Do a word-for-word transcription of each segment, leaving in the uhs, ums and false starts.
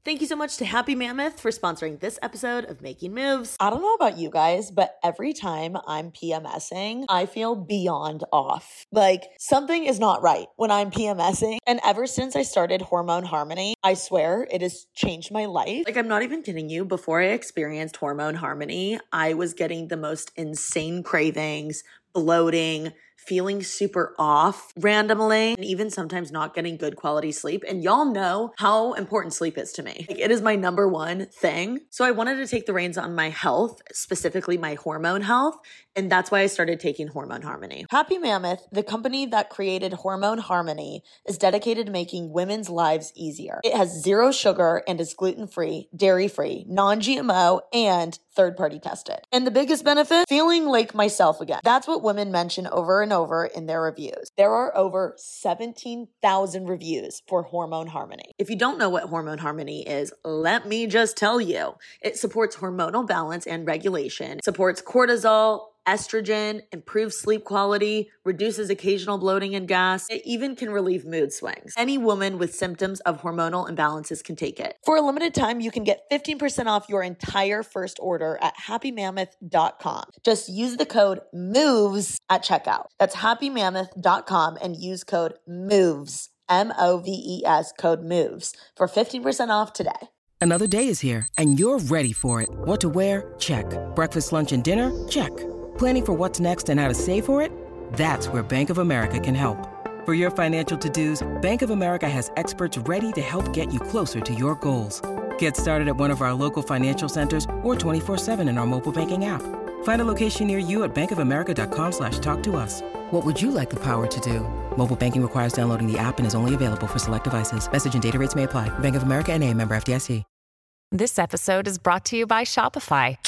Thank you so much to Happy Mammoth for sponsoring this episode of Making Moves. I don't know about you guys, but every time I'm PMSing, I feel beyond off. Like something is not right when I'm PMSing. And ever since I started Hormone Harmony, I swear it has changed my life. Like, I'm not even kidding you. Before I experienced Hormone Harmony, I was getting the most insane cravings, bloating, feeling super off randomly, and even sometimes not getting good quality sleep. And y'all know how important sleep is to me. Like, it is my number one thing. So I wanted to take the reins on my health, specifically my hormone health. And that's why I started taking Hormone Harmony. Happy Mammoth, the company that created Hormone Harmony, is dedicated to making women's lives easier. It has zero sugar and is gluten-free, dairy-free, non-G M O, and third-party tested. And the biggest benefit? Feeling like myself again. That's what women mention over and over in their reviews. There are over seventeen thousand reviews for Hormone Harmony. If you don't know what Hormone Harmony is, let me just tell you. It supports hormonal balance and regulation, supports cortisol, estrogen, improves sleep quality, reduces occasional bloating and gas. It even can relieve mood swings. Any woman with symptoms of hormonal imbalances can take it. For a limited time, you can get fifteen percent off your entire first order at happy mammoth dot com. Just use the code MOVES at checkout. That's happy mammoth dot com and use code MOVES, M O V E S, code MOVES for fifteen percent off today. Another day is here and you're ready for it. What to wear? Check. Breakfast, lunch, and dinner? Check. Planning for what's next and how to save for it? That's where Bank of America can help. For your financial to-dos, Bank of America has experts ready to help get you closer to your goals. Get started at one of our local financial centers or twenty-four seven in our mobile banking app. Find a location near you at bankofamerica.com slash talk to us. What would you like the power to do? Mobile banking requires downloading the app and is only available for select devices. Message and data rates may apply. Bank of America N A, member F D I C. This episode is brought to you by Shopify.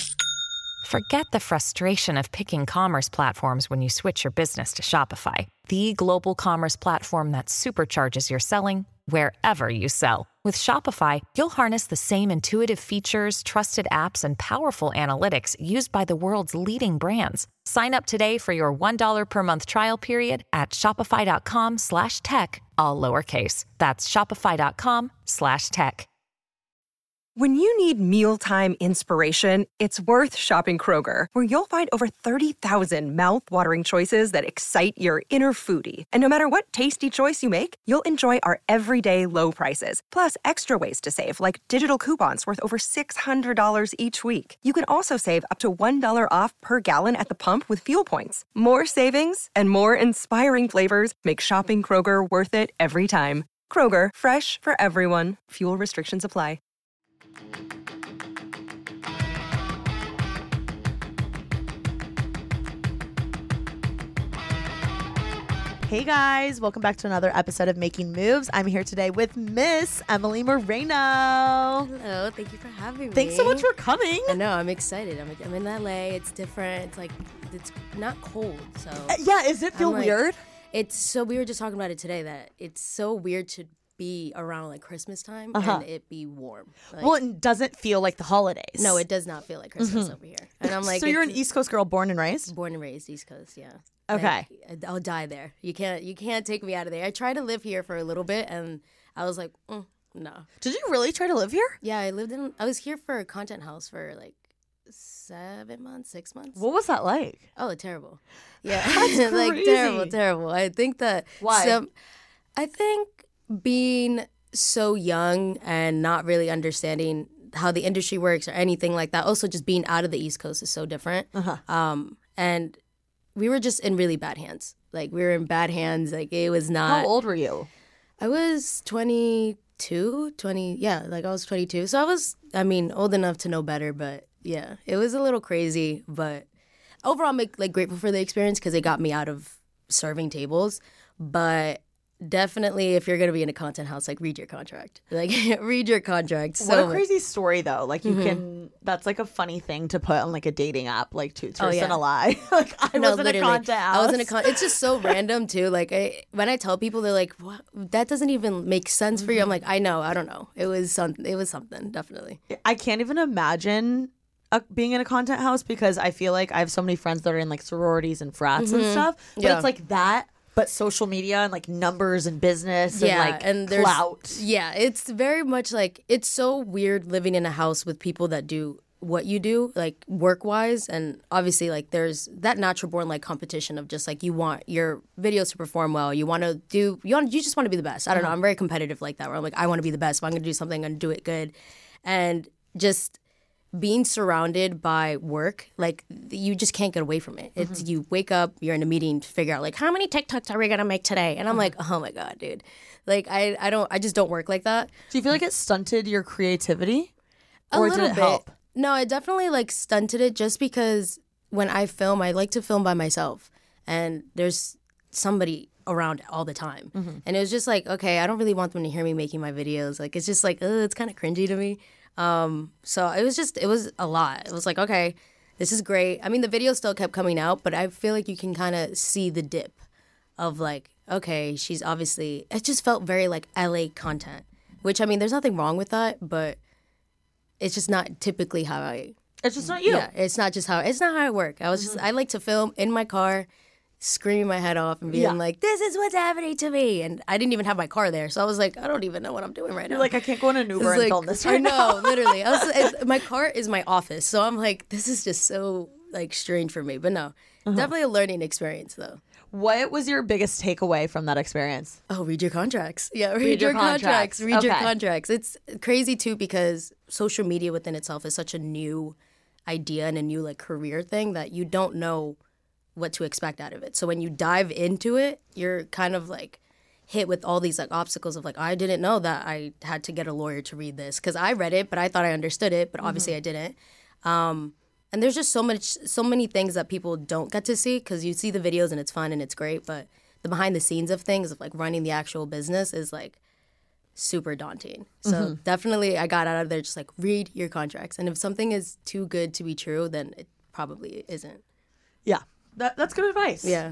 Forget the frustration of picking commerce platforms when you switch your business to Shopify, the global commerce platform that supercharges your selling wherever you sell. With Shopify, you'll harness the same intuitive features, trusted apps, and powerful analytics used by the world's leading brands. Sign up today for your one dollar per month trial period at shopify.com slash tech, all lowercase. That's shopify.com slash tech. When you need mealtime inspiration, it's worth shopping Kroger, where you'll find over thirty thousand mouth-watering choices that excite your inner foodie. And no matter what tasty choice you make, you'll enjoy our everyday low prices, plus extra ways to save, like digital coupons worth over six hundred dollars each week. You can also save up to one dollar off per gallon at the pump with fuel points. More savings and more inspiring flavors make shopping Kroger worth it every time. Kroger, fresh for everyone. Fuel restrictions apply. Hey guys, welcome back to another episode of Making Moves. I'm here today with Miss Emily Moreno. Hello, thank you for having me. Thanks so much for coming. I know, I'm excited. I'm, I'm in L A. It's different. It's like, it's not cold, so. Uh, yeah, does it feel like, weird? It's so, we were just talking about it today, that it's so weird to be around like Christmas time uh-huh. and it be warm. Like, well, it doesn't feel like the holidays. No, it does not feel like Christmas mm-hmm. over here. And I'm like, so you're an East Coast girl, born and raised? Born and raised East Coast, yeah. Okay. Like, I'll die there. You can't, you can't take me out of there. I tried to live here for a little bit and I was like, mm, no. Did you really try to live here? Yeah, I lived in, I was here for a content house for like seven months, six months. What was that like? Oh, terrible. Yeah. That's like crazy. terrible, terrible. I think that. Why? Some, I think being so young and not really understanding how the industry works or anything like that. Also, just being out of the East Coast is so different. Uh-huh. Um, and we were just in really bad hands. Like, we were in bad hands. Like, it was not. How old were you? I was twenty-two, twenty, yeah, like I was twenty-two. So I was, I mean, old enough to know better, but yeah, it was a little crazy. But overall, I'm like grateful for the experience because it got me out of serving tables. But definitely, if you're going to be in a content house, like, read your contract. Like, read your contract. So what a much. crazy story, though. Like, you mm-hmm. can, that's like a funny thing to put on like a dating app, like two truths oh, yeah. and a lie. Like, I no, was in literally. a content house. I was in a con- It's just so random, too. Like, I, when I tell people, they're like, what? That doesn't even make sense mm-hmm. for you. I'm like, I know. I don't know. It was something. It was something, definitely. I can't even imagine uh, being in a content house because I feel like I have so many friends that are in like sororities and frats mm-hmm. and stuff. But yeah. it's like that, but social media and like numbers and business yeah, and like and there's, clout. Yeah, it's very much like, it's so weird living in a house with people that do what you do, like work-wise, and obviously like there's that natural born like competition of just like you want your videos to perform well, you want to do, you want, you just want to be the best. I don't know, I'm very competitive like that, where I'm like, I want to be the best. If I'm going to do something, I'm going to do it good. And just being surrounded by work, like you just can't get away from it. It's mm-hmm. you wake up, you're in a meeting to figure out like how many TikToks are we gonna make today, and I'm mm-hmm. like, oh my god, dude, like I I don't I just don't work like that. Do you feel like it stunted your creativity, a or little did it bit. help? No, it definitely like stunted it, just because when I film, I like to film by myself, and there's somebody around all the time, mm-hmm. and it was just like, okay, I don't really want them to hear me making my videos. Like it's just like, ugh, it's kind of cringy to me. Um, so it was just, it was a lot. It was like, okay, this is great. I mean, the video still kept coming out, but I feel like you can kind of see the dip of like, okay, she's obviously, it just felt very like L A content, which I mean, there's nothing wrong with that, but it's just not typically how I. It's just not you. Yeah, it's not just how, it's not how I work. I was mm-hmm. just, I like to film in my car, screaming my head off and being yeah. like, this is what's happening to me. And I didn't even have my car there. So I was like, I don't even know what I'm doing right You're now. like, I can't go in an Uber and like, film this right I know, now. literally. I was, it's, my car is my office. So I'm like, this is just so like strange for me. But no, uh-huh. definitely a learning experience though. What was your biggest takeaway from that experience? Oh, read your contracts. Yeah, read, read your, your contracts. contracts. Read okay. your contracts. It's crazy too, because social media within itself is such a new idea and a new like career thing that you don't know what to expect out of it. So when you dive into it, you're kind of like hit with all these like obstacles of like, I didn't know that I had to get a lawyer to read this, because I read it, but I thought I understood it, but obviously mm-hmm. I didn't. Um, and there's just so much, so many things that people don't get to see, because you see the videos and it's fun and it's great, but the behind the scenes of things of like running the actual business is like super daunting. So mm-hmm. definitely I got out of there just like, read your contracts. And if something is too good to be true, then it probably isn't. Yeah. That, that's good advice. Yeah.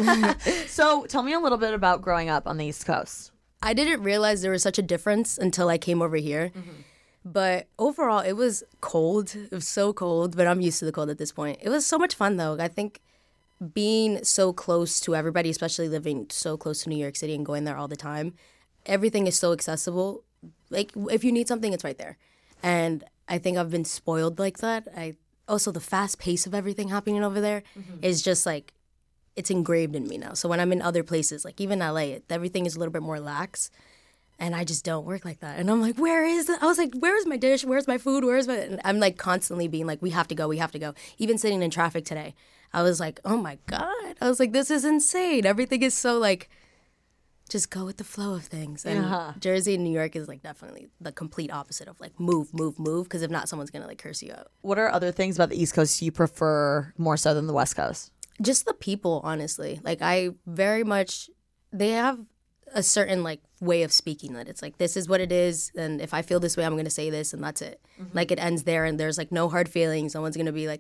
So tell me a little bit about growing up on the East Coast. I didn't realize there was such a difference until I came over here. Mm-hmm. But overall, it was cold. It was so cold, but I'm used to the cold at this point. It was so much fun, though. I think being so close to everybody, especially living so close to New York City and going there all the time, everything is so accessible. Like, if you need something, it's right there. And I think I've been spoiled like that. I Also, the fast pace of everything happening over there mm-hmm. is just like, it's engraved in me now. So when I'm in other places, like even L A, everything is a little bit more lax. And I just don't work like that. And I'm like, where is it? I was like, where's my dish? Where's my food? Where's my... And I'm like constantly being like, we have to go, we have to go. Even sitting in traffic today, I was like, oh my God. I was like, this is insane. Everything is so like, just go with the flow of things. And uh-huh. Jersey and New York is like definitely the complete opposite of like move, move, move. Because if not, someone's going to like curse you out. What are other things about the East Coast you prefer more so than the West Coast? Just the people, honestly. Like I very much, they have a certain like way of speaking that it's like, this is what it is. And if I feel this way, I'm going to say this and that's it. Mm-hmm. Like it ends there and there's like no hard feelings. No one's going to be like,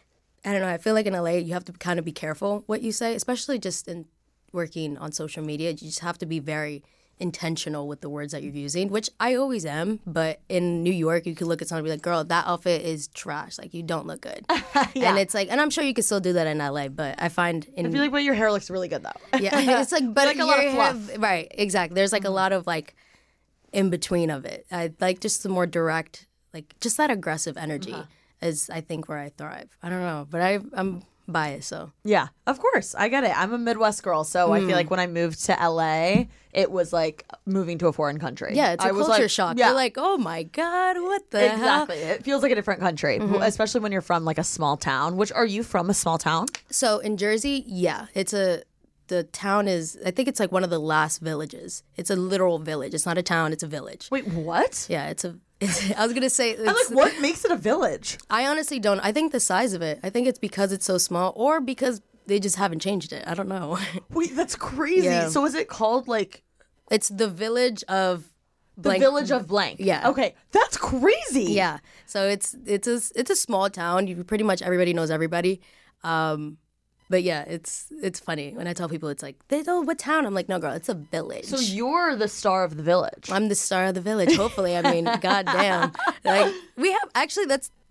I don't know. I feel like in L A, you have to kind of be careful what you say, especially just in working on social media. You just have to be very intentional with the words that you're using, which I always am. But in New York, you could look at someone and be like, girl, that outfit is trash. Like, you don't look good. yeah. And it's like, and I'm sure you could still do that in L A, but I find in... I feel like, but your hair looks really good, though. yeah, it's like, but like a lot of fluff. Hair, right, exactly. There's like mm-hmm. a lot of like in between of it. I like just the more direct, like just that aggressive energy uh-huh. is, I think, where I thrive. I don't know, but I, I'm biased, so. Yeah, of course. I get it. I'm a Midwest girl, so mm. I feel like when I moved to L A, it was like moving to a foreign country. Yeah, it's a I culture like, shock. Yeah. You're like, oh my God, what the exactly. hell? It feels like a different country, mm-hmm. especially when you're from like a small town. Which, are you from a small town? So in Jersey, yeah, it's a, the town is, I think it's like one of the last villages. It's a literal village. It's not a town, it's a village. Wait, what? Yeah, it's a, it's, I was going to say. It's, I'm like, what makes it a village? I honestly don't. I think the size of it. I think it's because it's so small or because they just haven't changed it. I don't know. Wait, that's crazy. Yeah. So is it called like... It's the village of blank. The village of blank. Yeah. Okay, that's crazy. Yeah. So it's it's a it's a small town. You pretty much everybody knows everybody. Um, but yeah, it's it's funny when I tell people it's like, they know what town. I'm like, no, girl, it's a village. So you're the star of the village. I'm the star of the village. Hopefully, I mean, goddamn. Like we have actually that's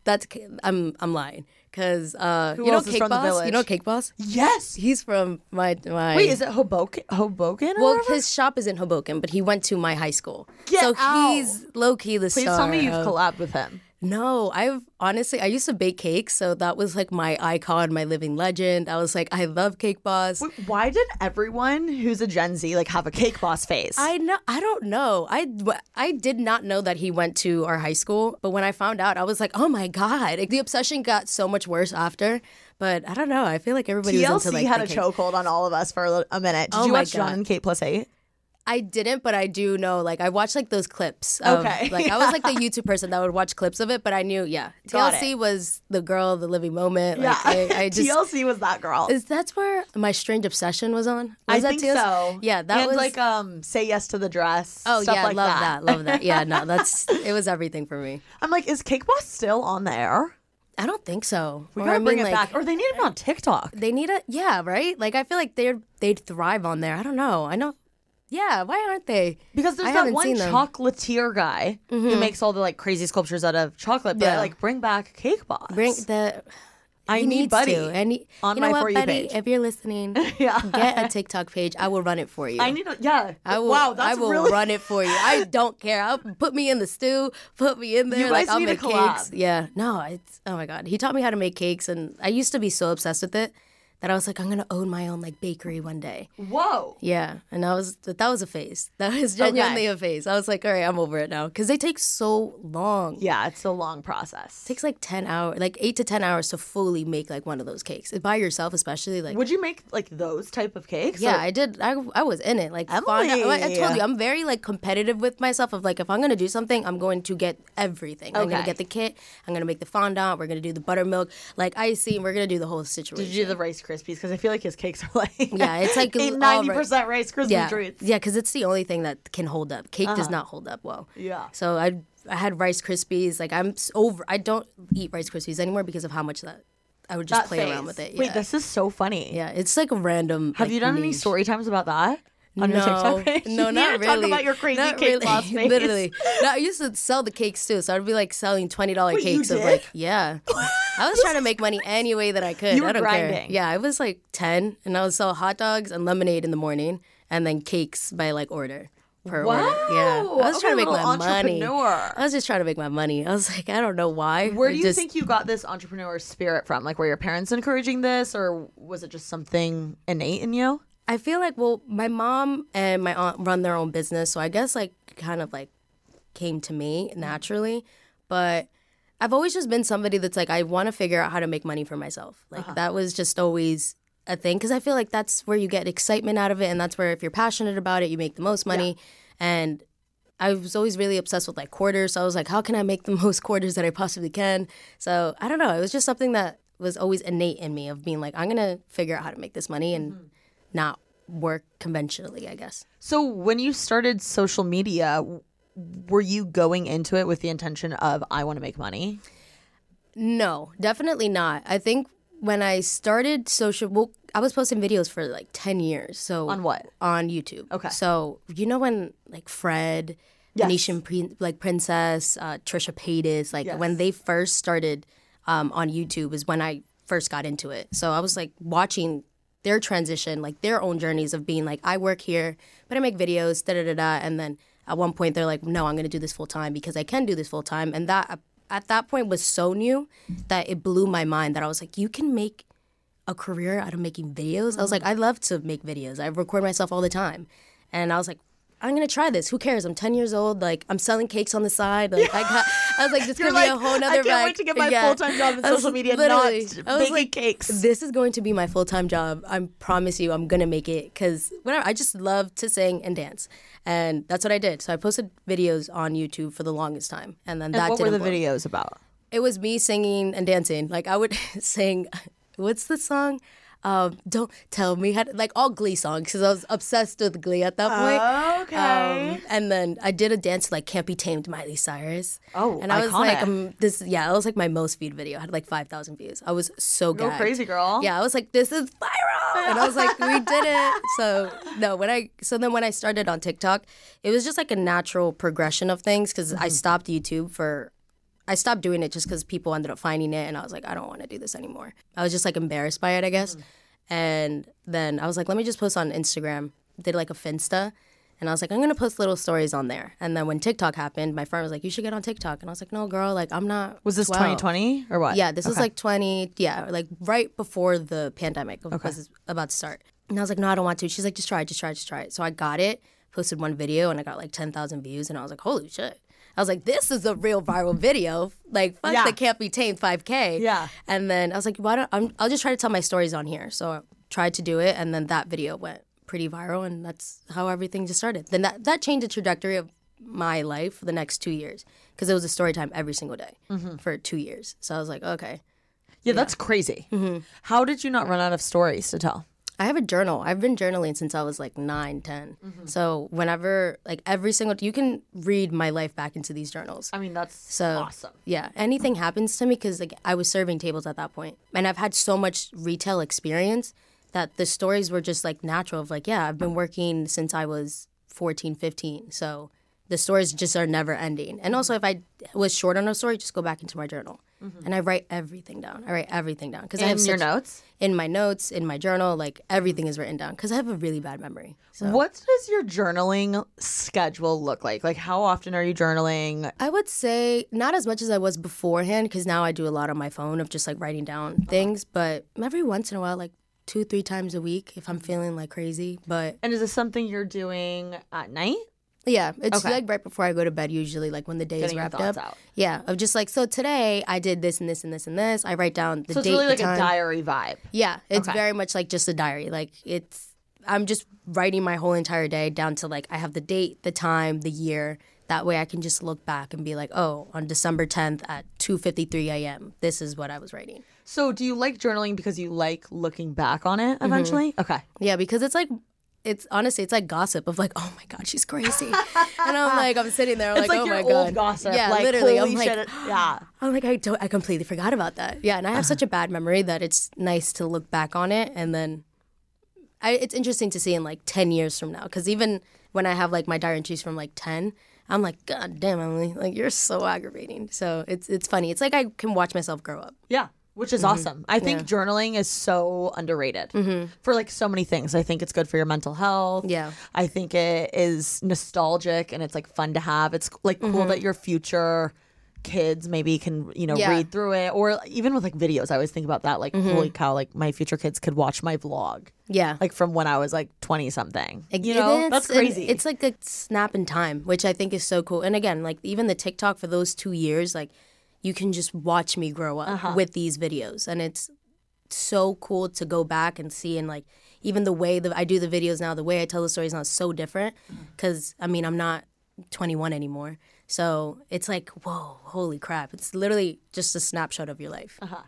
that's I'm I'm lying because uh, Who you know else is Cake from the Boss. village? You know Cake Boss. Yes. He's from my my. Wait, is it Hoboken? Hoboken? Or Well, whatever? his shop is in Hoboken, but he went to my high school. Get so out. he's low key the Please star. tell me you've of- collabed with him. No, I've honestly, I used to bake cakes, so that was like my icon, my living legend. I was like, I love Cake Boss. Wait, why did everyone who's a Gen Z like have a Cake Boss face? I know, I don't know. I, I did not know that he went to our high school, but when I found out, I was like, oh my God. Like, the obsession got so much worse after, but I don't know. I feel like everybody T L was C into like had a the cakes. chokehold on all of us for a, li- a minute. Did Oh you my watch John God. and Kate plus eight? I didn't, but I do know, like, I watched, like, those clips. Of, Okay. Like, I was, like, the YouTube person that would watch clips of it, but I knew, yeah. Got T L C it. was the girl, the living moment. Like, Yeah. I, I just... T L C was that girl. Is that's where My Strange Obsession was on? Was I that think T L C? so. Yeah, that and was... like um, Say Yes to the Dress. oh, stuff yeah, like love that. that. Love that. Yeah, no, that's... It was everything for me. I'm like, is Cake Boss still on there? I don't think so. We Or, gotta I mean, bring it like, back. Or they need him on TikTok. They need a... Yeah, right? Like, I feel like they'd, they'd thrive on there. I don't know. I know... Yeah, why aren't they? Because there's I that haven't one seen them. chocolatier guy who makes all the like crazy sculptures out of chocolate. But Yeah. like, bring back Cake Boss. Bring the... I he need needs Buddy to. And he, on you know my what, For You Buddy? page. If you're listening, Yeah. get a TikTok page. I will run it for you. I need. A, yeah. I will, wow. That's I will really. run it for you. I don't care. I'll put me in the stew. Put me in there. You like guys I'll need to make collab. cakes. Yeah. No. It's oh my god. He taught me how to make cakes, and I used to be so obsessed with it that I was like, I'm gonna own my own like bakery one day. Whoa. Yeah. And that was that was a phase. That was genuinely Okay. a phase. I was like, all right, I'm over it now because they take so long. Yeah, it's a long process. It takes like ten hours, like eight to ten hours to fully make like one of those cakes by yourself, especially like. Would you make like those type of cakes? Yeah, Or- I did. I, I was in it. Like, fond- I, I Emily. told you, I'm very like competitive with myself. Of like, if I'm gonna do something, I'm going to get everything. I'm gonna Okay. get the kit. I'm gonna make the fondant. We're gonna do the buttermilk, like icing. We're gonna do the whole situation. Did you do the Rice Krispies? Because I feel like his cakes are like Yeah, it's like all ninety percent Rice Krispie yeah, treats. yeah, because it's the only thing that can hold up. Cake does not hold up well. Yeah. So I I had Rice Krispies. Like I'm s- over. I don't eat Rice Krispies anymore because of how much that I would just That play phase. around with it. Wait, Yeah. this is so funny. yeah, it's like a random. Have like, you done any niche. story times about that on no, your TikTok page? No, You not need to really. Talk about your crazy Not cake really. boss face. Literally. No, I used to sell the cakes too, so I'd be like selling twenty dollar Wait, you cakes of did? like yeah. I was trying to make money any way that I could. You were I don't care. grinding. Yeah, I was like ten, and I would sell hot dogs and lemonade in the morning, and then cakes by like order. Per Wow. order. Yeah, I was Okay, trying to make little my money. entrepreneur. I was just trying to make my money. I was like, I don't know why. Where I do you just, think you got this entrepreneur spirit from? Like, were your parents encouraging this, or was it just something innate in you? I feel like, well, my mom and my aunt run their own business, so I guess like kind of like came to me naturally. But I've always just been somebody that's like, I want to figure out how to make money for myself. Like Uh-huh. that was just always a thing because I feel like that's where you get excitement out of it, and that's where if you're passionate about it, you make the most money. And I was always really obsessed with like quarters, so I was like, how can I make the most quarters that I possibly can? So I don't know. It was just something that was always innate in me of being like, I'm gonna figure out how to make this money and Mm-hmm. not work conventionally, I guess. So, when you started social media, w- were you going into it with the intention of I want to make money? No, definitely not. I think when I started social, well, I was posting videos for like ten years. So On what? On YouTube. Okay. So you know when like Fred, Yes. Venetian Pre- like Princess, uh, Trisha Paytas, like Yes. when they first started um, on YouTube is when I first got into it. So I was like watching their transition, like their own journeys of being like, I work here, but I make videos, da da da da, and then at one point they're like, no, I'm gonna do this full time because I can do this full time, and that at that point was so new that it blew my mind that I was like, you can make a career out of making videos. I was like, I love to make videos. I record myself all the time, and I was like, I'm gonna try this. Who cares? I'm ten years old. Like I'm selling cakes on the side. Like I got, I was like, this You're could like, be a whole nother I can't bag. wait to get my Yeah. full-time job in I was social media, literally- not I was baking like, cakes. This is going to be my full time job. I promise you, I'm gonna make it because whatever. I just love to sing and dance, and that's what I did. So I posted videos on YouTube for the longest time, and then And that what were didn't the work. videos about? It was me singing and dancing. Like I would sing, what's the song? Um, Don't tell me how to, like all Glee songs because I was obsessed with Glee at that point. Okay. Um, and then I did a dance to like Can't Be Tamed, Miley Cyrus. Oh, and I was like, iconic. um, this, yeah, it was like my most viewed video. I had like five thousand views. I was so Go gagged. crazy, girl. Yeah, I was like, this is viral, and I was like, we did it. So no, when I so then when I started on TikTok, it was just like a natural progression of things because I stopped YouTube for I stopped doing it just because people ended up finding it, and I was like, I don't want to do this anymore. I was just like embarrassed by it, I guess. Mm. And then I was like, let me just post on Instagram. Did like a Finsta. And I was like, I'm going to post little stories on there. And then when TikTok happened, my friend was like, you should get on TikTok. And I was like, no, girl, like, I'm not Was this twelve. twenty twenty or what? Yeah, this okay. was like twenty, yeah, like right before the pandemic okay. was about to start. And I was like, no, I don't want to. She's like, just try it, just try it, just try it. So I got it, posted one video, and I got like ten thousand views. And I was like, holy shit. I was like, this is a real viral video. Like, fuck yeah. the Can't Be Tamed five K. Yeah. And then I was like, why don't, I'm, I'll just try to tell my stories on here. So I tried to do it, and then that video went pretty viral, and that's how everything just started. Then that, that changed the trajectory of my life for the next two years because it was a story time every single day mm-hmm. for two years. So I was like, okay. Yeah, yeah. That's crazy. Mm-hmm. How did you not run out of stories to tell? I have a journal. I've been journaling since I was like nine, ten. Mm-hmm. So whenever, like every single, you can read my life back into these journals. I mean, that's so awesome. Yeah, anything happens to me because like I was serving tables at that point, and I've had so much retail experience that the stories were just like natural of like, yeah, I've been working since I was fourteen, fifteen. So the stories just are never ending. And also if I was short on a story, just go back into my journal. Mm-hmm. And I write everything down. I write everything down. Cause in I have your such, notes? In my notes, in my journal, like everything is written down because I have a really bad memory. So. What does your journaling schedule look like? Like how often are you journaling? I would say not as much as I was beforehand because now I do a lot on my phone of just like writing down things. But every once in a while, like two, three times a week if I'm feeling like crazy. But and is this something you're doing at night? Yeah, it's okay. like right before I go to bed usually, like when the day Getting is wrapped your thoughts up. Out. Yeah, of just like, so today I did this and this and this and this. I write down the so date, it's really like the time. a diary vibe. Yeah, it's okay. very much like just a diary. Like it's, I'm just writing my whole entire day down to like I have the date, the time, the year. That way I can just look back and be like, oh, on December tenth at two fifty-three a.m., this is what I was writing. So do you like journaling because you like looking back on it eventually? Mm-hmm. Okay. Yeah, because it's like, it's honestly, it's like gossip of like, oh my God, she's crazy. And I'm like, I'm sitting there, I'm it's like, like oh your my old God. Gossip. Yeah, like, literally. Holy I'm like, shit. Yeah. I'm like, I don't, I completely forgot about that. Yeah, and I have uh-huh. such a bad memory that it's nice to look back on it. And then I, it's interesting to see in like ten years from now. Because even when I have like my diary entries from like ten, I'm like, God damn, Emily, like you're so aggravating. So it's it's funny. It's like I can watch myself grow up. Yeah. Which is mm-hmm. awesome. I think yeah. journaling is so underrated mm-hmm. for like so many things. I think it's good for your mental health. Yeah. I think it is nostalgic and it's like fun to have. It's like cool mm-hmm. that your future kids maybe can, you know, yeah. read through it. Or even with like videos, I always think about that. Like, mm-hmm. holy cow, like my future kids could watch my vlog. Yeah. Like from when I was like twenty something. It, you know, it that's crazy. It's like a snap in time, which I think is so cool. And again, like even the TikTok for those two years, like, you can just watch me grow up uh-huh. with these videos. And it's so cool to go back and see. And, like, even the way that I do the videos now, the way I tell the stories now is so different. Because, mm-hmm. I mean, I'm not twenty-one anymore. So it's like, whoa, holy crap. It's literally just a snapshot of your life. Uh-huh.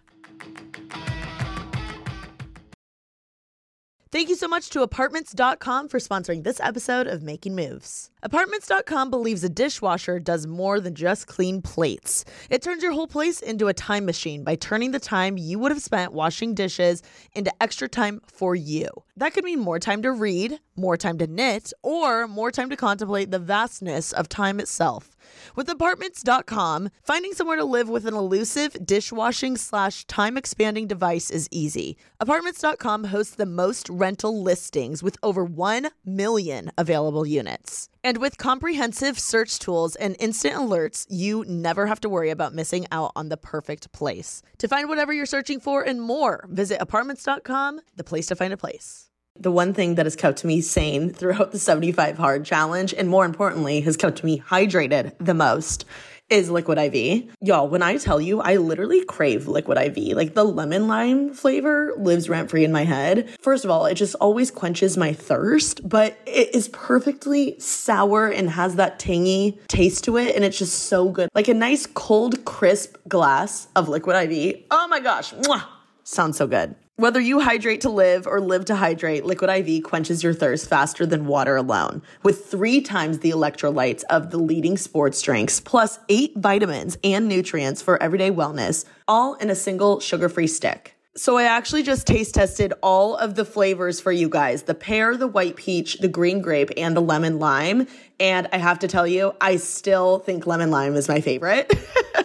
Thank you so much to Apartments dot com for sponsoring this episode of Making Moves. Apartments dot com believes a dishwasher does more than just clean plates. It turns your whole place into a time machine by turning the time you would have spent washing dishes into extra time for you. That could mean more time to read, more time to knit, or more time to contemplate the vastness of time itself. With Apartments dot com, finding somewhere to live with an elusive dishwashing slash time expanding device is easy. Apartments dot com hosts the most rental listings with over one million available units. And with comprehensive search tools and instant alerts, you never have to worry about missing out on the perfect place. To find whatever you're searching for and more, visit Apartments dot com, the place to find a place. The one thing that has kept me sane throughout the seventy-five hard challenge, and more importantly, has kept me hydrated the most, is Liquid I V. Y'all, when I tell you, I literally crave Liquid I V. Like, the lemon lime flavor lives rent-free in my head. First of all, it just always quenches my thirst, but it is perfectly sour and has that tangy taste to it, and it's just so good. Like a nice, cold, crisp glass of Liquid I V. Oh my gosh. Mwah! Sounds so good. Whether you hydrate to live or live to hydrate, Liquid I V quenches your thirst faster than water alone. With three times the electrolytes of the leading sports drinks, plus eight vitamins and nutrients for everyday wellness, all in a single sugar-free stick. So I actually just taste tested all of the flavors for you guys. The pear, the white peach, the green grape, and the lemon lime. And I have to tell you, I still think lemon lime is my favorite.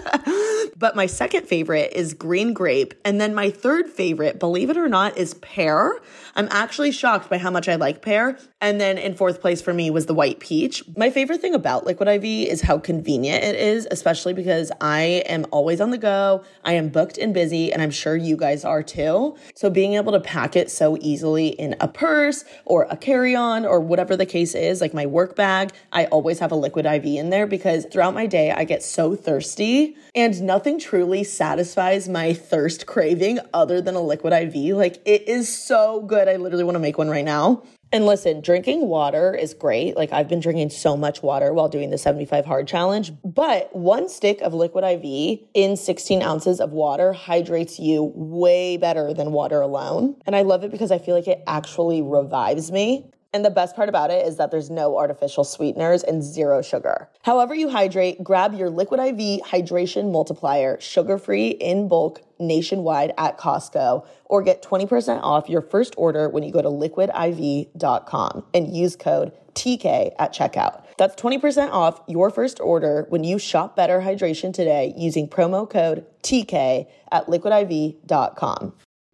But my second favorite is green grape. And then my third favorite, believe it or not, is pear. I'm actually shocked by how much I like pear. And then in fourth place for me was the white peach. My favorite thing about Liquid I V is how convenient it is, especially because I am always on the go. I am booked and busy, and I'm sure you guys are too. So being able to pack it so easily in a purse or a carry-on or whatever the case is, like my work bag, I always have a Liquid I V in there because throughout my day, I get so thirsty and nothing truly satisfies my thirst craving other than a Liquid I V. Like, it is so good. I literally want to make one right now. And listen, drinking water is great. Like, I've been drinking so much water while doing the seventy-five hard challenge, but one stick of Liquid I V in sixteen ounces of water hydrates you way better than water alone. And I love it because I feel like it actually revives me. And the best part about it is that there's no artificial sweeteners and zero sugar. However you hydrate, grab your Liquid I V Hydration Multiplier, sugar-free in bulk nationwide at Costco, or get twenty percent off your first order when you go to liquid I V dot com and use code T K at checkout. That's twenty percent off your first order when you shop Better Hydration today using promo code T K at liquid I V dot com.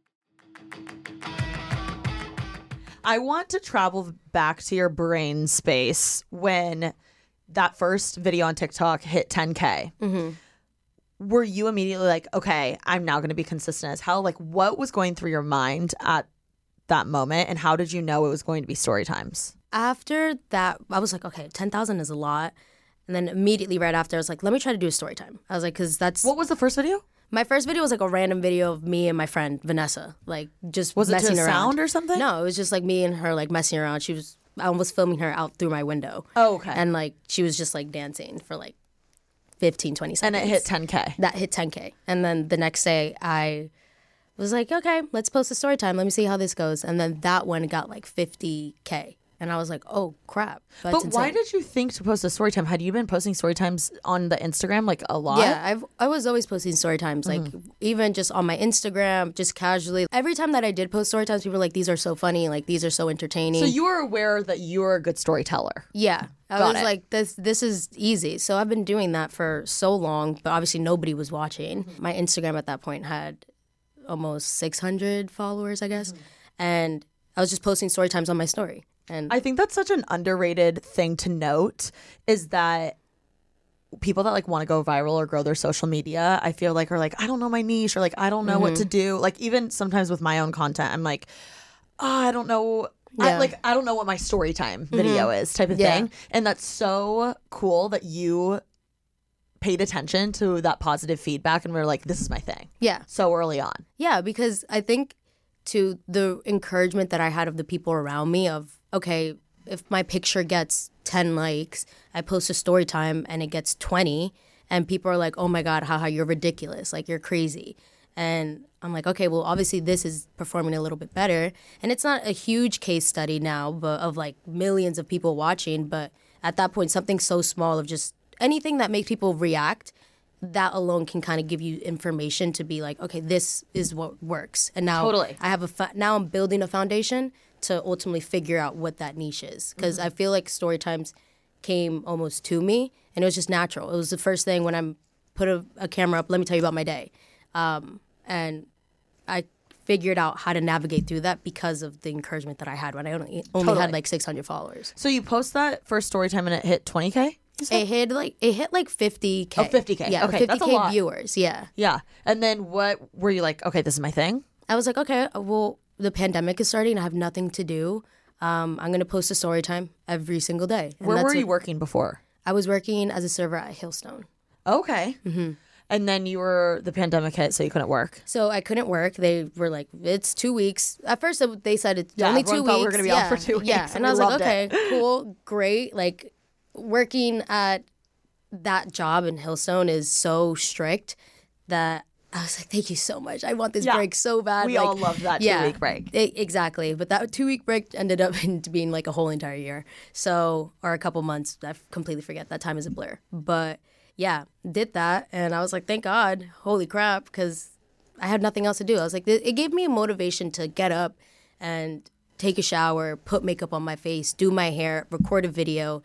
I want to travel back to your brain space when that first video on TikTok hit ten K. Mm-hmm. Were you immediately like, okay, I'm now going to be consistent as hell? Like, what was going through your mind at that moment, and how did you know it was going to be story times? After that, I was like, okay, ten thousand is a lot. And then immediately right after, I was like, let me try to do a story time. I was like, because that's... What was the first video? My first video was like a random video of me and my friend Vanessa, like just was messing it to a around. Sound or something? No, it was just like me and her like messing around. She was, I was filming her out through my window. Oh, okay. And like she was just like dancing for like fifteen, twenty seconds. And it hit ten K. That hit ten K. And then the next day I was like, okay, let's post a story time. Let me see how this goes. And then that one got like fifty K. And I was like, oh, crap. That's but insane. why did you think to post a story time? Had you been posting story times on the Instagram like a lot? Yeah, I've, I was always posting story times, like mm-hmm. even just on my Instagram, just casually. Every time that I did post story times, people were like, these are so funny, like these are so entertaining. So you were aware that you were a good storyteller. Yeah. I Got was it. like, this this is easy. So I've been doing that for so long, but obviously nobody was watching. Mm-hmm. My Instagram at that point had almost six hundred followers, I guess. Mm-hmm. And I was just posting story times on my story. And I think that's such an underrated thing to note is that people that like want to go viral or grow their social media, I feel like are like, I don't know my niche, or like, I don't know mm-hmm. what to do. Like even sometimes with my own content, I'm like, oh, I don't know. Yeah. I, like, I don't know what my story time mm-hmm. video is type of yeah. thing. And that's so cool that you paid attention to that positive feedback and we're like, this is my thing. Yeah. So early on. Yeah, because I think to the encouragement that I had of the people around me of, okay, if my picture gets ten likes, I post a story time and it gets twenty, and people are like, oh my God, haha, you're ridiculous. Like, you're crazy. And I'm like, okay, well, obviously this is performing a little bit better. And it's not a huge case study now but of like millions of people watching. But at that point, something so small of just anything that makes people react, that alone can kind of give you information to be like, okay, this is what works. And now totally. I have a fa- now I'm building a foundation to ultimately figure out what that niche is. Because mm-hmm. I feel like story times came almost to me, and it was just natural. It was the first thing when I'm put a, a camera up, let me tell you about my day. Um, and I figured out how to navigate through that because of the encouragement that I had when I only, only totally. had like six hundred followers. So you post that first story time and it hit twenty K? It hit like it hit like fifty K. Oh, fifty K. Yeah, okay, fifty K that's a lot. viewers. Yeah. Yeah. And then what were you like, okay, this is my thing? I was like, okay, well, the pandemic is starting. I have nothing to do. Um, I'm going to post a story time every single day. And Where that's were you it. working before? I was working as a server at Hillstone. Okay. Mm-hmm. And then you were, the pandemic hit, so you couldn't work. So I couldn't work. They were like, it's two weeks. At first, they said it's yeah, only two weeks. Thought we were going to be yeah. off for two weeks. Yeah, and, and I was like, okay, it. cool, great. Like, working at that job in Hillstone is so strict that I was like, thank you so much. I want this yeah. break so bad. We like, all love that yeah, two-week break. It, exactly. But that two-week break ended up into being like a whole entire year. So, or a couple months. I completely forget. That time is a blur. But yeah, did that. And I was like, thank God. Holy crap. Because I had nothing else to do. I was like, it gave me a motivation to get up and take a shower, put makeup on my face, do my hair, record a video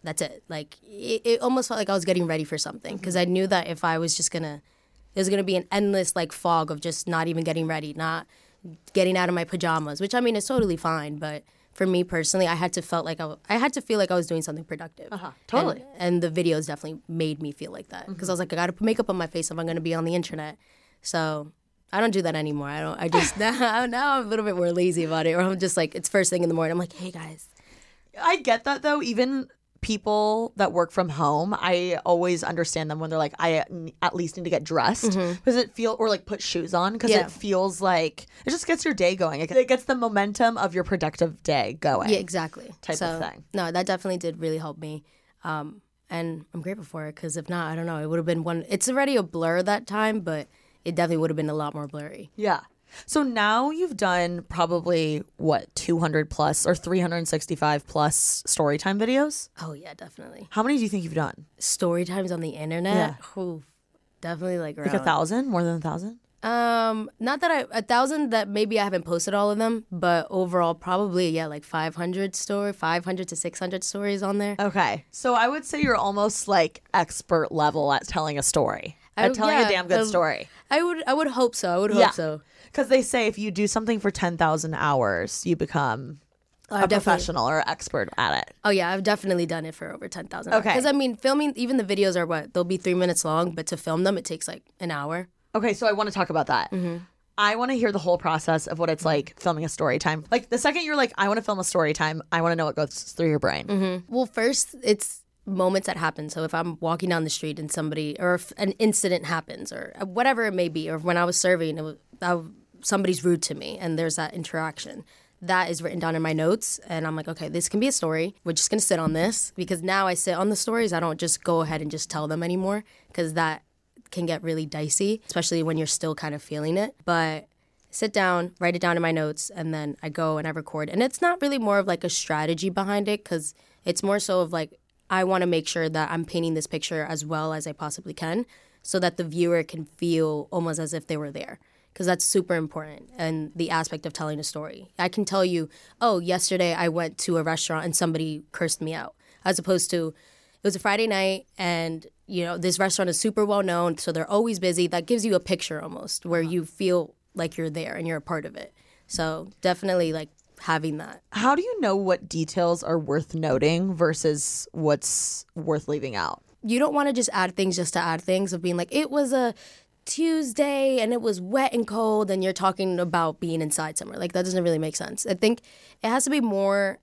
that's it. Like, it, it almost felt like I was getting ready for something because I knew that if I was just going to, it was going to be an endless, like, fog of just not even getting ready, not getting out of my pajamas, which, I mean, is totally fine. But for me personally, I had to felt like I, w- I had to feel like I was doing something productive. Uh-huh. Totally. And, and the videos definitely made me feel like that because mm-hmm. I was like, I got to put makeup on my face if I'm going to be on the internet. So I don't do that anymore. I don't. I just now, now I'm a little bit more lazy about it, or I'm just like, it's first thing in the morning. I'm like, hey guys. I get that though. Even people that work from home, I always understand them when they're like, I at least need to get dressed because mm-hmm. it feel or like put shoes on because yeah. it feels like it just gets your day going. It gets the momentum of your productive day going. Yeah, exactly. Type so, of thing. No, that definitely did really help me. Um, and I'm grateful for it because if not, I don't know. It would have been one. It's already a blur that time, but it definitely would have been a lot more blurry. Yeah. So now you've done probably, what, two hundred plus or three hundred sixty-five plus Storytime videos? Oh, yeah, definitely. How many do you think you've done? Storytimes on the internet? Yeah. Ooh, definitely like around. Like a thousand? More than a thousand? Um, not that I, a thousand that maybe I haven't posted all of them, but overall probably, yeah, like five hundred story, five hundred to six hundred stories on there. Okay. So I would say you're almost like expert level at telling a story. At I, telling yeah, a damn good um, story. I would I would hope so. I would hope yeah. so. Because they say if you do something for ten thousand hours, you become oh, a professional or expert at it. Oh, yeah. I've definitely done it for over ten thousand Okay. Because, I mean, filming, even the videos are what? They'll be three minutes long, but to film them, it takes like an hour. Okay, so I want to talk about that. Mm-hmm. I want to hear the whole process of what it's like filming a story time. Like, the second you're like, I want to film a story time, I want to know what goes through your brain. Mm-hmm. Well, first, it's moments that happen. So if I'm walking down the street and somebody, or if an incident happens, or whatever it may be, or when I was serving, it was, I, somebody's rude to me, and there's that interaction. That is written down in my notes, and I'm like, okay, this can be a story. We're just going to sit on this, because now I sit on the stories. I don't just go ahead and just tell them anymore, because that can get really dicey, especially when you're still kind of feeling it. But sit down, write it down in my notes, and then I go and I record. And it's not really more of like a strategy behind it, because it's more so of like, I want to make sure that I'm painting this picture as well as I possibly can so that the viewer can feel almost as if they were there, because that's super important, and the aspect of telling a story. I can tell you, oh, yesterday I went to a restaurant and somebody cursed me out, as opposed to it was a Friday night and, you know, this restaurant is super well known, so they're always busy. That gives you a picture almost where you feel like you're there and you're a part of it. So definitely like having that. How do you know what details are worth noting versus what's worth leaving out? You don't want to just add things just to add things, of being like, it was a Tuesday and it was wet and cold and you're talking about being inside somewhere. Like, that doesn't really make sense. I think it has to be more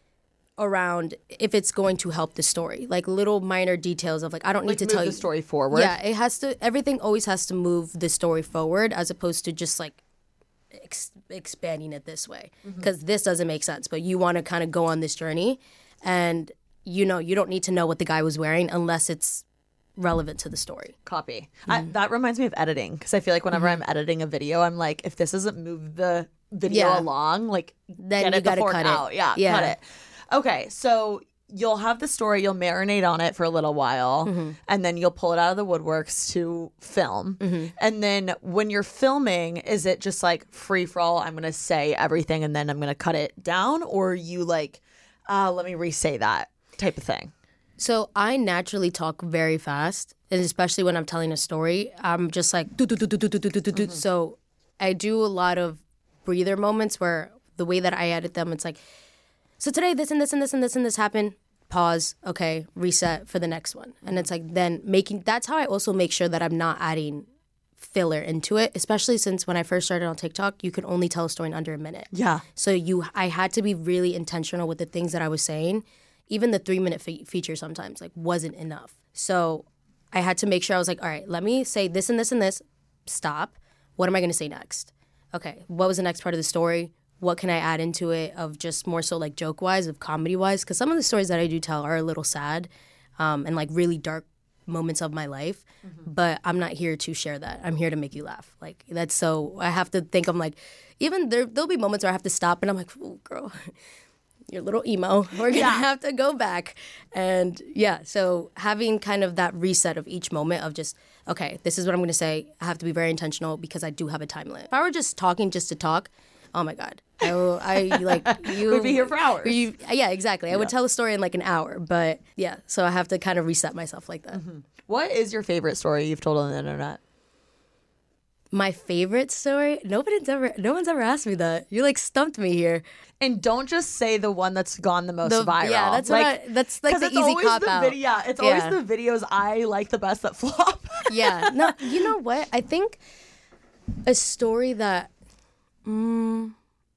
around if it's going to help the story, like little minor details of like, I don't need like to move tell the you the story forward. Yeah, it has to, everything always has to move the story forward, as opposed to just like ex- expanding it this way, because mm-hmm. this doesn't make sense. But you want to kind of go on this journey, and you know, you don't need to know what the guy was wearing unless it's relevant to the story. Copy. Mm-hmm. I, that reminds me of editing, because I feel like whenever mm-hmm. I'm editing a video, I'm like, if this doesn't move the video yeah. along, like then get you it gotta the fork cut out. it. Yeah, yeah, cut it. Okay, so you'll have the story, you'll marinate on it for a little while, mm-hmm. and then you'll pull it out of the woodworks to film. Mm-hmm. And then when you're filming, is it just like free for all, I'm going to say everything and then I'm going to cut it down? Or you like, uh, let me re-say that type of thing? So I naturally talk very fast, and especially when I'm telling a story, I'm just like, do, do, do, do, do, do, do, do, do. So I do a lot of breather moments where the way that I edit them, it's like, so today this and this and this and this and this happened. Pause. Okay, reset for the next one. And it's like then making, that's how I also make sure that I'm not adding filler into it, especially since when I first started on TikTok, you could only tell a story in under a minute. Yeah. So you, I had to be really intentional with the things that I was saying. Even the three minute fe- feature sometimes like wasn't enough. So I had to make sure I was like, all right, let me say this and this and this. Stop. What am I going to say next? Okay, what was the next part of the story? What can I add into it of just more so like joke-wise, of comedy-wise? Because some of the stories that I do tell are a little sad um, and like really dark moments of my life. Mm-hmm. But I'm not here to share that. I'm here to make you laugh. Like, that's so, I have to think, I'm like, even there, there'll be moments where I have to stop and I'm like, oh, girl, you're a little emo. We're going to yeah. have to go back. And yeah, so having kind of that reset of each moment of just, okay, this is what I'm going to say. I have to be very intentional because I do have a time limit. If I were just talking just to talk, oh my God. I, will, I like you. We'd be here for hours. You, yeah, exactly. I Yeah. would tell a story in like an hour, but yeah, so I have to kind of reset myself like that. Mm-hmm. What is your favorite story you've told on the internet? My favorite story? Nobody's ever, no one's ever asked me that. You like stumped me here. And don't just say the one that's gone the most The- viral. yeah, that's what I- that's, like, 'cause the it's easy always cop the out. Video, yeah, it's Yeah. always the videos I like the best that flop. Yeah. No, you know what? I think a story that, mm,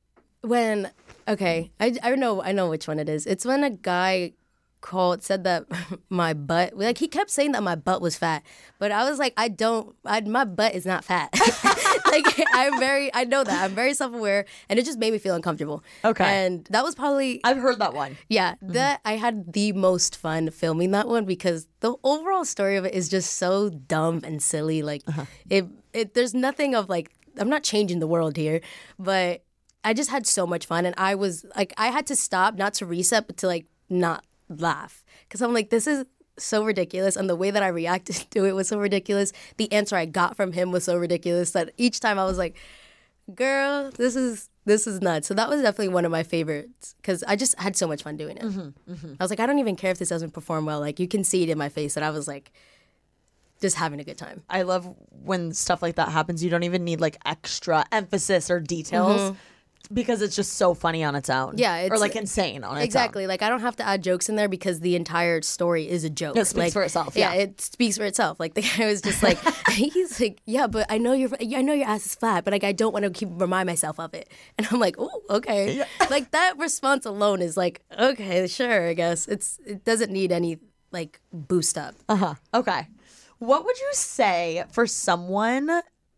when, okay, I, I know, I know which one it is. It's when a guy called, said that my butt, like he kept saying that my butt was fat, but I was like, I don't, I, my butt is not fat. Like I'm very, I know that. I'm very self-aware, and it just made me feel uncomfortable. Okay. And that was probably, I've heard that one. yeah, that I had the most fun filming that one because the overall story of it is just so dumb and silly. Like it, it, there's nothing of like, I'm not changing the world here, but I just had so much fun, and I was like, I had to stop, not to reset, but to like not laugh, because I'm like, this is so ridiculous, and the way that I reacted to it was so ridiculous. The answer I got from him was so ridiculous that each time I was like, girl, this is this is nuts. So that was definitely one of my favorites because I just had so much fun doing it. Mm-hmm, mm-hmm. I was like, I don't even care if this doesn't perform well. Like, you can see it in my face that I was like just having a good time. I love when stuff like that happens. You don't even need like extra emphasis or details. Mm-hmm. Because it's just so funny on its own. Yeah. It's, or like insane on its exactly. own. Like I don't have to add jokes in there because the entire story is a joke. It speaks like, for itself. Yeah. yeah, it speaks for itself. Like the guy was just like, he's like, yeah, but I know your, I know your ass is flat, but like I don't want to keep remind myself of it. And I'm like, oh, okay. Yeah. Like that response alone is like, okay, sure, I guess it's it doesn't need any like boost up. Uh huh. Okay. What would you say for someone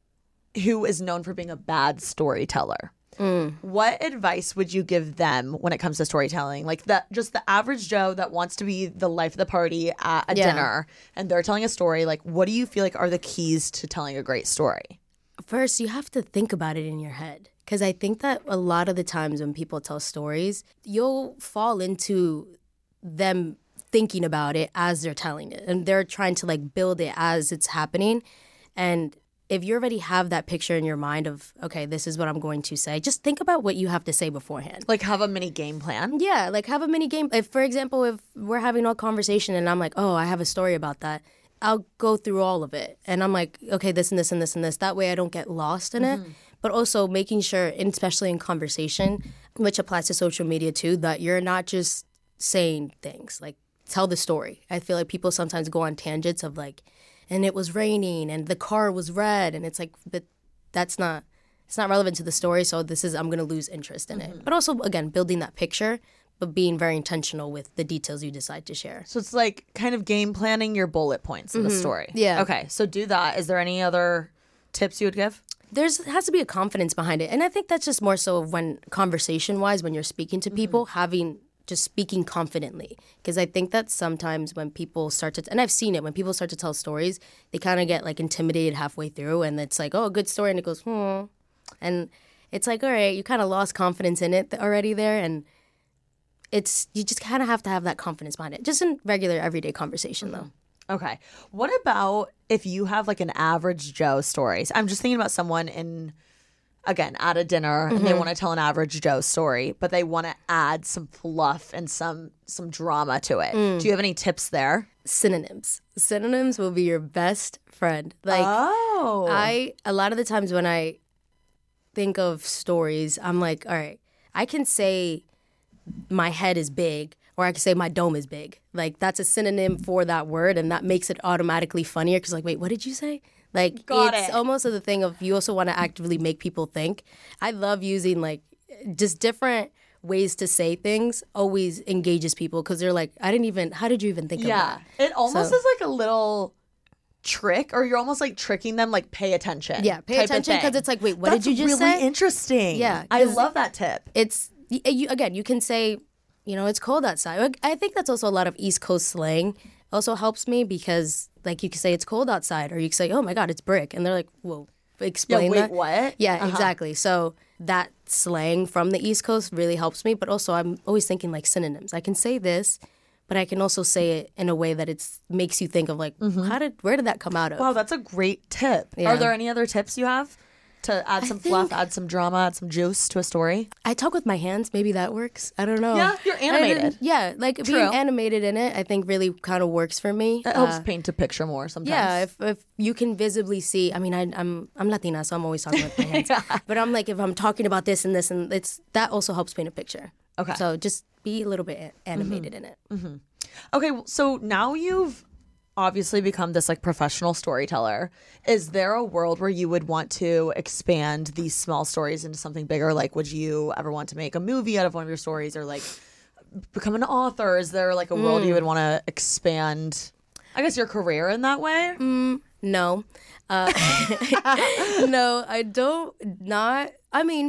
who is known for being a bad storyteller? Mm. What advice would you give them when it comes to storytelling? Like that, just the average Joe that wants to be the life of the party at a Yeah. dinner, and they're telling a story. Like, what do you feel like are the keys to telling a great story? First, you have to think about it in your head. Because I think that a lot of the times when people tell stories, you'll fall into them thinking about it as they're telling it. And they're trying to like build it as it's happening. And if you already have that picture in your mind of, okay, this is what I'm going to say, just think about what you have to say beforehand. Like have a mini game plan. Yeah, like have a mini game. If, for example, if we're having a conversation and I'm like, oh, I have a story about that, I'll go through all of it. And I'm like, okay, this and this and this and this. That way I don't get lost in mm-hmm. it. But also making sure, especially in conversation, which applies to social media too, that you're not just saying things. Like, tell the story. I feel like people sometimes go on tangents of like, and it was raining and the car was red. And it's like, but that's not, it's not relevant to the story. So this is, I'm going to lose interest in mm-hmm. it. But also, again, building that picture, but being very intentional with the details you decide to share. So it's like kind of game planning your bullet points in mm-hmm. the story. Yeah. Okay, so do that. Is there any other tips you would give? There's has to be a confidence behind it. And I think that's just more so when conversation-wise, when you're speaking to people, mm-hmm. having just speaking confidently. Because I think that sometimes when people start to, and I've seen it, when people start to tell stories, they kind of get like intimidated halfway through. And it's like, oh, a good story. And it goes, hmm. And it's like, all right, you kind of lost confidence in it already there. And it's, you just kind of have to have that confidence behind it. Just in regular everyday conversation though. Okay. What about if you have like an average Joe story? So I'm just thinking about someone in, again, at a dinner mm-hmm. and they want to tell an average Joe story, but they want to add some fluff and some some drama to it. Mm. Do you have any tips there? Synonyms. Synonyms will be your best friend. Like, oh. I, a lot of the times when I think of stories, I'm like, all right, I can say my head is big, or I can say my dome is big. Like, that's a synonym for that word, and that makes it automatically funnier because, like, wait, what did you say? Like, Got it's it. almost the thing of you also want to actively make people think. I love using, like, just different ways to say things always engages people because they're like, I didn't even, how did you even think yeah. of that? It almost So- is like a little trick, or you're almost like tricking them, like pay attention. Yeah, pay type of attention because thing. it's like, wait, what That's did you just really say? interesting. Yeah, I 'cause- love that tip. It's, y- you, again, you can say, you know, it's cold outside. Like, I think that's also a lot of East Coast slang. Also helps me because, like, you can say it's cold outside, or you can say, oh my God, it's brick. And they're like, whoa, explain Yeah, wait, that. what? Yeah, Uh-huh. exactly. So that slang from the East Coast really helps me. But also, I'm always thinking like synonyms. I can say this, but I can also say it in a way that it's makes you think of like, how did, where did that come out of? Wow, that's a great tip. Yeah. Are there any other tips you have? to add some think- fluff, add some drama, add some juice to a story? I talk with my hands. Maybe that works. I don't know. Yeah, you're I animated. didn't- Yeah, like True. being animated in it, I think really kind of works for me. That helps Uh, paint a picture more sometimes. Yeah, if if you can visibly see, I mean, I, I'm I'm Latina, so I'm always talking with my hands. But I'm like, if I'm talking about this and this, and it's that also helps paint a picture. Okay. So just be a little bit a- animated in it. Okay, well, so now you've obviously become this like professional storyteller. Is there a world where you would want to expand these small stories into something bigger? Like, would you ever want to make a movie out of one of your stories, or like become an author? Is there like a world you would want to expand, I guess, your career in that way? No, uh, no, I don't. Not. I mean,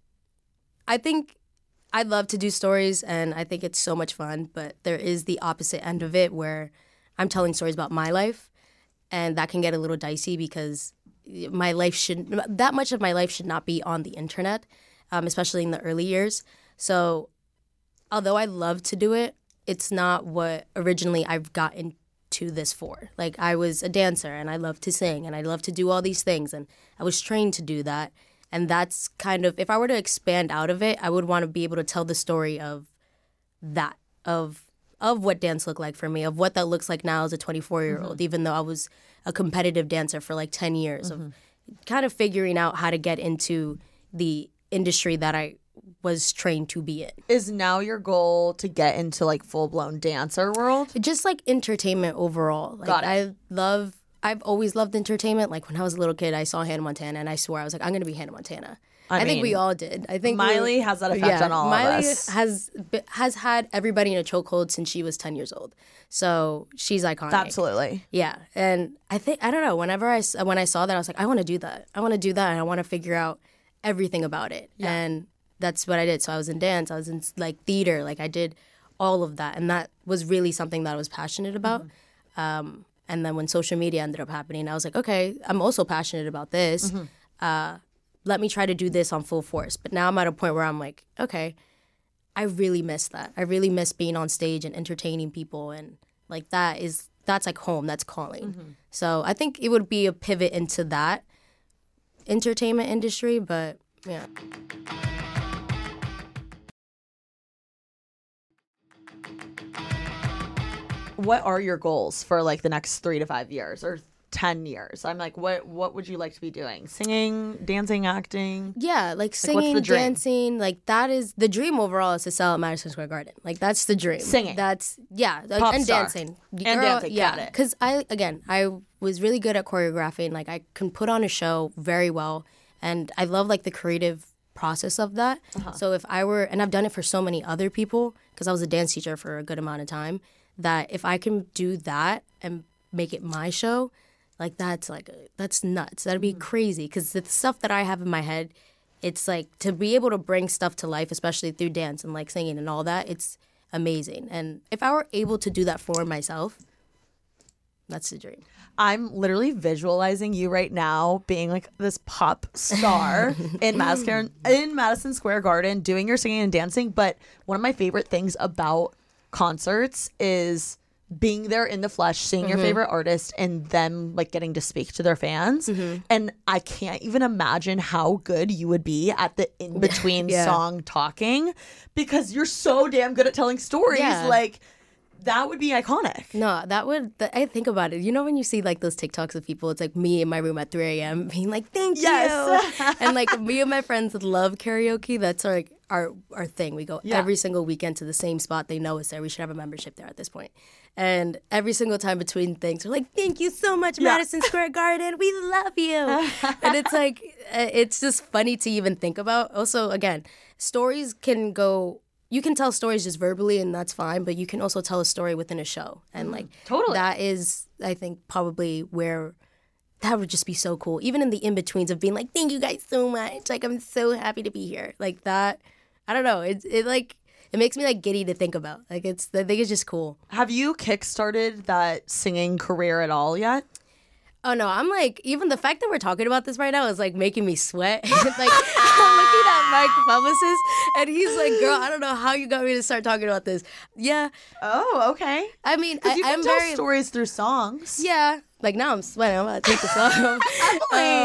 I think I love to do stories, and I think it's so much fun. But there is the opposite end of it where I'm telling stories about my life, and that can get a little dicey because my life shouldn't, that much of my life should not be on the internet, um, especially in the early years. So although I love to do it, it's not what originally I've gotten to this for. Like, I was a dancer and I love to sing and I love to do all these things, and I was trained to do that. And that's kind of, if I were to expand out of it, I would want to be able to tell the story of that, of of what dance looked like for me, of what that looks like now as a twenty-four-year-old, even though I was a competitive dancer for like ten years, of kind of figuring out how to get into the industry that I was trained to be in. Is now your goal to get into like full-blown dancer world? Just like entertainment overall. Like, Got it. I love, I've always loved entertainment. Like when I was a little kid, I saw Hannah Montana and I swore I was like, I'm going to be Hannah Montana. I I, think we mean, all did. I think we- Miley has that effect yeah, on all Miley of us. has be- has had everybody in a chokehold since she was ten years old. So she's iconic. Absolutely. Yeah, and I think I don't know. Whenever I s- when I saw that, I was like, I want to do that. I want to do that, and I want to figure out everything about it. And that's what I did. So I was in dance. I was in like theater. Like I did all of that, and that was really something that I was passionate about. Um, and then when social media ended up happening, I was like, okay, I'm also passionate about this. Uh, let me try to do this on full force. But now I'm at a point where I'm like, okay, I really miss that. I really miss being on stage and entertaining people, and like that is that's like home. That's calling. So I think it would be a pivot into that entertainment industry. But yeah. What are your goals for like the next three to five years or ten years? I'm like, what what would you like to be doing? Singing, dancing, acting? Yeah, like what's singing, the dream? dancing, like that is the dream overall is to sell at Madison Square Garden. Like that's the dream. Singing. That's yeah, like, Pop and star. dancing. And dancing, yeah. got it. Because I again, I was really good at choreographing. Like I can put on a show very well, and I love like the creative process of that. Uh-huh. So if I were, and I've done it for so many other people because I was a dance teacher for a good amount of time, that if I can do that and make it my show, like that's like that's nuts. That'd be crazy because the stuff that I have in my head, it's like to be able to bring stuff to life, especially through dance and like singing and all that. It's amazing. And if I were able to do that for myself, that's the dream. I'm literally visualizing you right now being like this pop star in Madison in Madison Square Garden doing your singing and dancing. But one of my favorite things about concerts is being there in the flesh, seeing your favorite artist, and them like getting to speak to their fans. And I can't even imagine how good you would be at the in between Yeah. song talking because you're so damn good at telling stories. Yeah. Like that would be iconic. No, that would, th- I think about it. You know, when you see like those TikToks of people, it's like me in my room at three a.m. being like, thank Yes. you. And like me and my friends love karaoke. That's our, our, our thing. We go Yeah. every single weekend to the same spot. They know us there. We should have a membership there at this point. And every single time between things, we're like, thank you so much, Madison Square Garden. We love you. And it's like, uh, it's just funny to even think about. Also, again, stories can go, you can tell stories just verbally and that's fine, but you can also tell a story within a show. And like, totally. that is, I think, probably where that would just be so cool. Even in the in-betweens of being like, thank you guys so much. Like, I'm so happy to be here. Like that, I don't know. It, it like, it makes me like giddy to think about. Like it's, I think it's just cool. Have you kickstarted that singing career at all yet? Oh no, I'm like, even the fact that we're talking about this right now is like making me sweat. Like I'm looking at Mike, the publicist, and he's like, girl, I don't know how you got me to start talking about this. Yeah. Oh, okay. I mean, I, Because you can I'm tell very, stories through songs. yeah. Like now I'm sweating. I'm about to take this off. Emily. Um,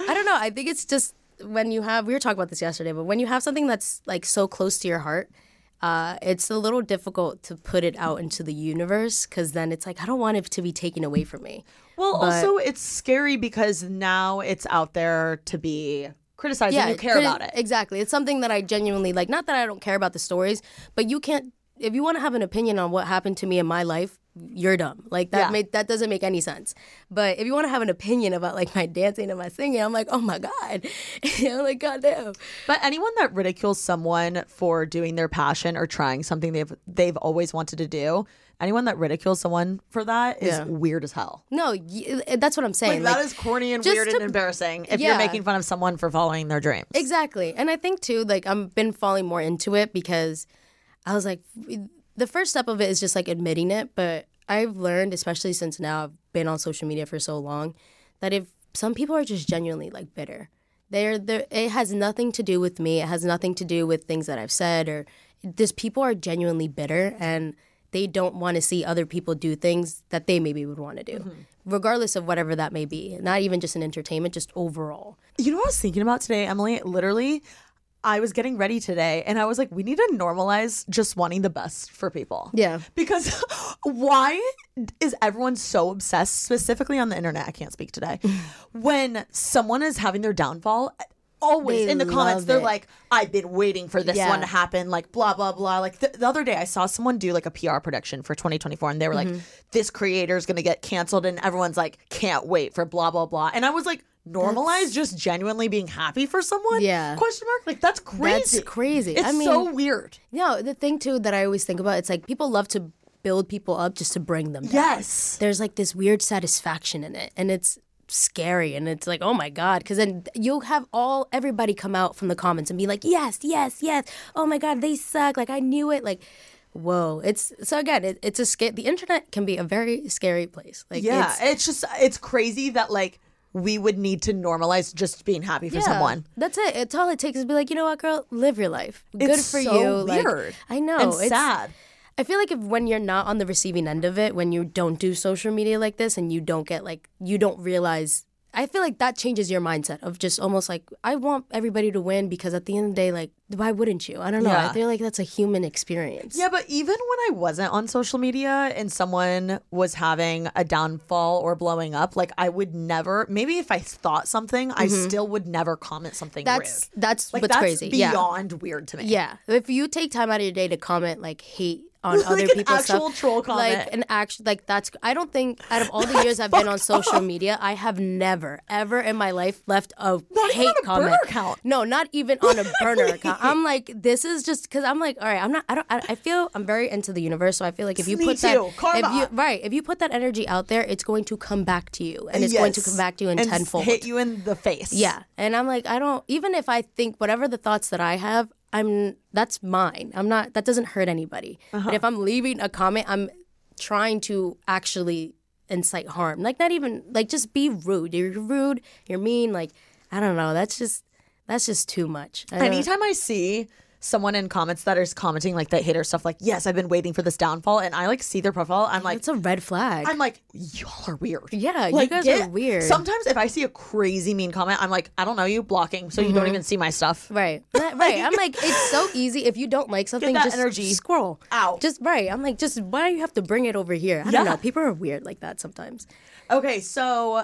I don't know. I think it's just when you have, we were talking about this yesterday, but when you have something that's like so close to your heart, uh, it's a little difficult to put it out into the universe because then it's like, I don't want it to be taken away from me. Well, But- also it's scary because now it's out there to be criticized and you care criti- about it. Exactly. It's something that I genuinely like. Not that I don't care about the stories, but you can't, if you want to have an opinion on what happened to me in my life, you're dumb. Like that Yeah. made, that doesn't make any sense. But if you want to have an opinion about like my dancing and my singing, I'm like, oh my God. I'm like, goddamn. But anyone that ridicules someone for doing their passion or trying something they've they've always wanted to do, anyone that ridicules someone for that is Yeah. weird as hell. No, y- that's what I'm saying. Like, that Like, is corny and just weird to- and embarrassing if Yeah. you're making fun of someone for following their dreams. Exactly. And I think too, like I've been falling more into it because I was like, the first step of it is just like admitting it. But I've learned, especially since now I've been on social media for so long, that if some people are just genuinely like bitter, they're, they're it has nothing to do with me. It has nothing to do with things that I've said or just people are genuinely bitter and they don't want to see other people do things that they maybe would want to do, regardless of whatever that may be. Not even just in entertainment, just overall. You know what I was thinking about today, Emily? Literally, I was getting ready today and I was like, we need to normalize just wanting the best for people. Yeah. Because why is everyone so obsessed, specifically on the internet? I can't speak today. When someone is having their downfall, always They in the comments, love they're it. like, I've been waiting for this Yeah. one to happen, like blah, blah, blah. Like the, the other day, I saw someone do like a P R prediction for twenty twenty-four and they were Mm-hmm. like, this creator is going to get canceled and everyone's like, can't wait for blah, blah, blah. And I was like, normalize just genuinely being happy for someone? Yeah. Question mark? Like, that's crazy. That's crazy. It's I mean, so weird. No, the thing too that I always think about, it's like people love to build people up just to bring them down. Yes. There's like this weird satisfaction in it, and it's scary, and it's like, oh my God, because then you'll have all everybody come out from the comments and be like, yes, yes, yes. Oh my God, they suck. Like I knew it. Like, whoa. It's so again, it, it's a scare. The internet can be a very scary place. Like, Yeah. it's, It's, just, it's crazy that like we would need to normalize just being happy for yeah, someone. That's it. It's all it takes is be like, you know what, girl, live your life. Good It's for so you. Like, weird I know. and it's sad. I feel like if when you're not on the receiving end of it, when you don't do social media like this and you don't get like, you don't realize, I feel like that changes your mindset of just almost like, I want everybody to win because at the end of the day, like, why wouldn't you? I don't know. Yeah. I feel like that's a human experience. Yeah, but even when I wasn't on social media and someone was having a downfall or blowing up, like I would never, maybe if I thought something, I still would never comment something That's, rude. that's Like what's that's crazy. Yeah. beyond weird to me. Yeah. If you take time out of your day to comment like hate on Like other an people's actual stuff, troll comment. like an act, like that's. I don't think out of all the years I've been on social media, I have never, ever in my life left a Not even hate on a comment. burner account. No, not even on a burner account. I'm like, this is just because I'm like, all right, I'm not. I don't. I, I feel I'm very into the universe, so I feel like if you Me put too. that, Karma. if you right, if you put that energy out there, it's going to come back to you, and it's going to Yes. come back to you in and tenfold. hit you in the face. Yeah. And I'm like, I don't, even if I think whatever the thoughts that I have, I'm, that's mine. I'm not, that doesn't hurt anybody. But if I'm leaving a comment, I'm trying to actually incite harm. Like, not even, like, just be rude. You're rude, you're mean. Like, I don't know. That's just, that's just too much. I don't- Anytime I see someone in comments that is commenting like that hater stuff, like, yes, I've been waiting for this downfall, and I like see their profile, I'm like, it's a red flag. I'm like, y'all are weird. Yeah, you Like, guys get- are weird. Sometimes if I see a crazy mean comment, I'm like, I don't know you, blocking, so you don't even see my stuff. Right. That- right. I'm like, it's so easy. If you don't like something, that just energy scroll. out. Just right. I'm like, just why do you have to bring it over here? I Yeah. don't know. People are weird like that sometimes. Okay, so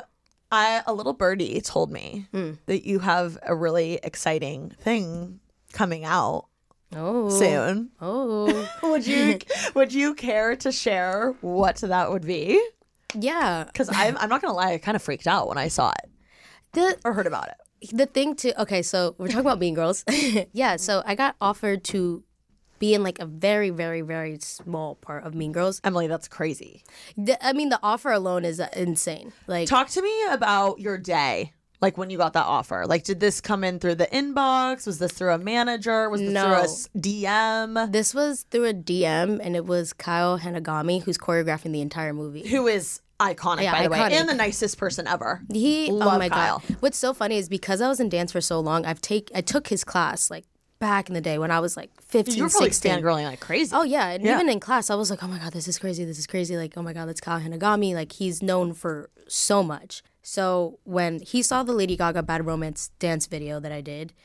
I a little birdie told me Hmm. that you have a really exciting thing coming out Oh. soon. Oh. Would you would you care to share what that would be? Yeah. Because I'm I'm not gonna lie, I kind of freaked out when I saw it The or heard about it. the thing to okay, so we're talking about Mean Girls. Yeah, so I got offered to be in like a very, very, very small part of Mean Girls. Emily, that's crazy. The, I mean, the offer alone is uh, insane. Like, Talk to me about your day. Like when you got that offer, like did this come in through the inbox? Was this through a manager? Was this No. through a s- D M? this was through a D M, and it was Kyle Hanagami who's choreographing the entire movie. Who is iconic, Yeah, by the way, iconic. and the nicest person ever. He, Love oh my Kyle. god! What's so funny is because I was in dance for so long, I've take I took his class like back in the day when I was like fifteen, You were probably sixteen. fangirling like crazy. Oh yeah, and Yeah. even in class, I was like, oh my god, this is crazy, this is crazy. Like, oh my god, that's Kyle Hanagami. Like, he's known for so much. So when he saw the Lady Gaga Bad Romance dance video that I did,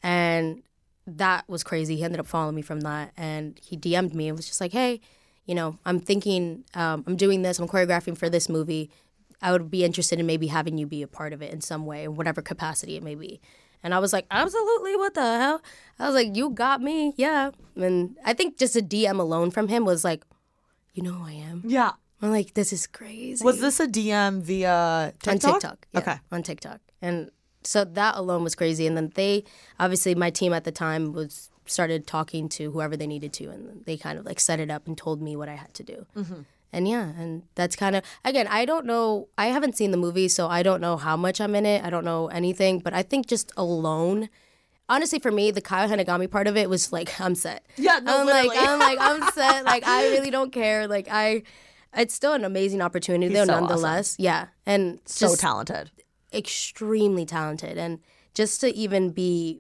and that was crazy. He ended up following me from that, and he D M'd me and was just like, hey, you know, I'm thinking, um, I'm doing this, I'm choreographing for this movie. I would be interested in maybe having you be a part of it in some way, in whatever capacity it may be. And I was like, absolutely, what the hell? I was like, you got me, yeah. And I think just a D M alone from him was like, you know who I am? Yeah. I'm like, this is crazy. Was this a D M via TikTok? On TikTok, yeah, okay. on TikTok. And so that alone was crazy. And then they, obviously my team at the time was started talking to whoever they needed to, and they kind of like set it up and told me what I had to do. Mm-hmm. And yeah, and that's kind of, again, I don't know, I haven't seen the movie, so I don't know how much I'm in it. I don't know anything, but I think just alone, honestly, for me, the Kyle Hanagami part of it was like, I'm set. Yeah, no, I'm literally. like, I'm like, I'm set. Like, I really don't care. Like, I, it's still an amazing opportunity, He's though, so nonetheless. Awesome. Yeah, and So just talented. extremely talented. And just to even be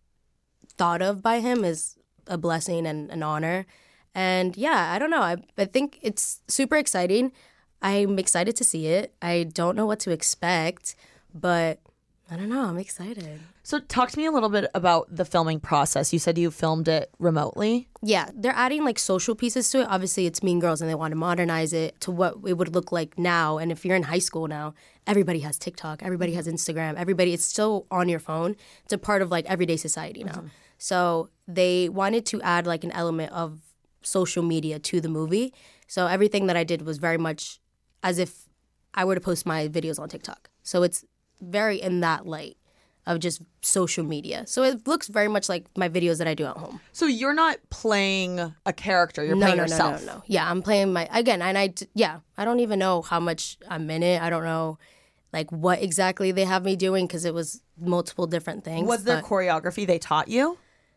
thought of by him is a blessing and an honor. And yeah, I don't know. I I think it's super exciting. I'm excited to see it. I don't know what to expect, but I don't know. I'm excited. So talk to me a little bit about the filming process. You said you filmed it remotely. Yeah, they're adding like social pieces to it. Obviously, it's Mean Girls, and they want to modernize it to what it would look like now. And if you're in high school now, everybody has TikTok, everybody has Instagram, everybody, it's still on your phone. It's a part of like everyday society now. Mm-hmm. So they wanted to add like an element of social media to the movie. So everything that I did was very much as if I were to post my videos on TikTok. So it's very in that light of just social media. So it looks very much like my videos that I do at home. So you're not playing a character, you're no, playing no, yourself. No, no, no. Yeah, I'm playing my, again, and I, yeah, I don't even know how much I'm in it. I don't know like what exactly they have me doing because it was multiple different things. Was there but... choreography they taught you?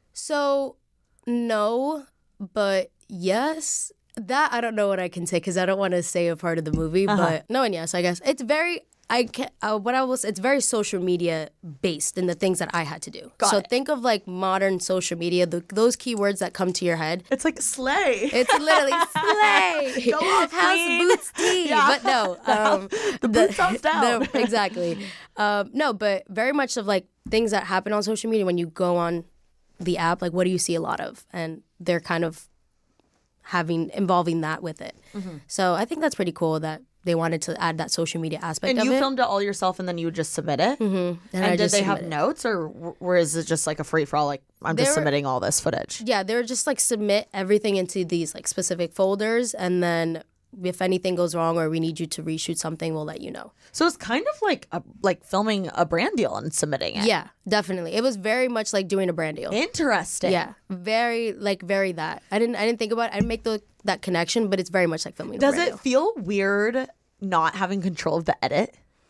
So, no, but yes. That I don't know what I can say because I don't want to say a part of the movie. Uh-huh. But no and yes, I guess it's very. I can. Uh, what I was. It's very social media based in the things that I had to do. Got so it. think of like modern social media. The, those keywords that come to your head. It's like slay. It's literally slay. Go off, House queen. boots tea. Yeah. But no, um, the boots thumbs down. The, exactly. Um, no, but very much of like things that happen on social media when you go on the app. Like, what do you see a lot of? And they're kind of having involving that with it. Mm-hmm. So I think that's pretty cool that they wanted to add that social media aspect and of it. And you filmed it all yourself and then you would just submit it? Mm-hmm. And, and and did they have it. notes or, or is it just like a free-for-all, like I'm they just were, submitting all this footage? Yeah, they were just like submit everything into these like specific folders and then if anything goes wrong or we need you to reshoot something, we'll let you know. So it's kind of like a, like filming a brand deal and submitting it. Yeah, definitely. It was very much like doing a brand deal. Interesting. Yeah, very like very that. I didn't I didn't think about it. I didn't make the that connection, but it's very much like filming. Does a brand it deal. feel weird not having control of the edit?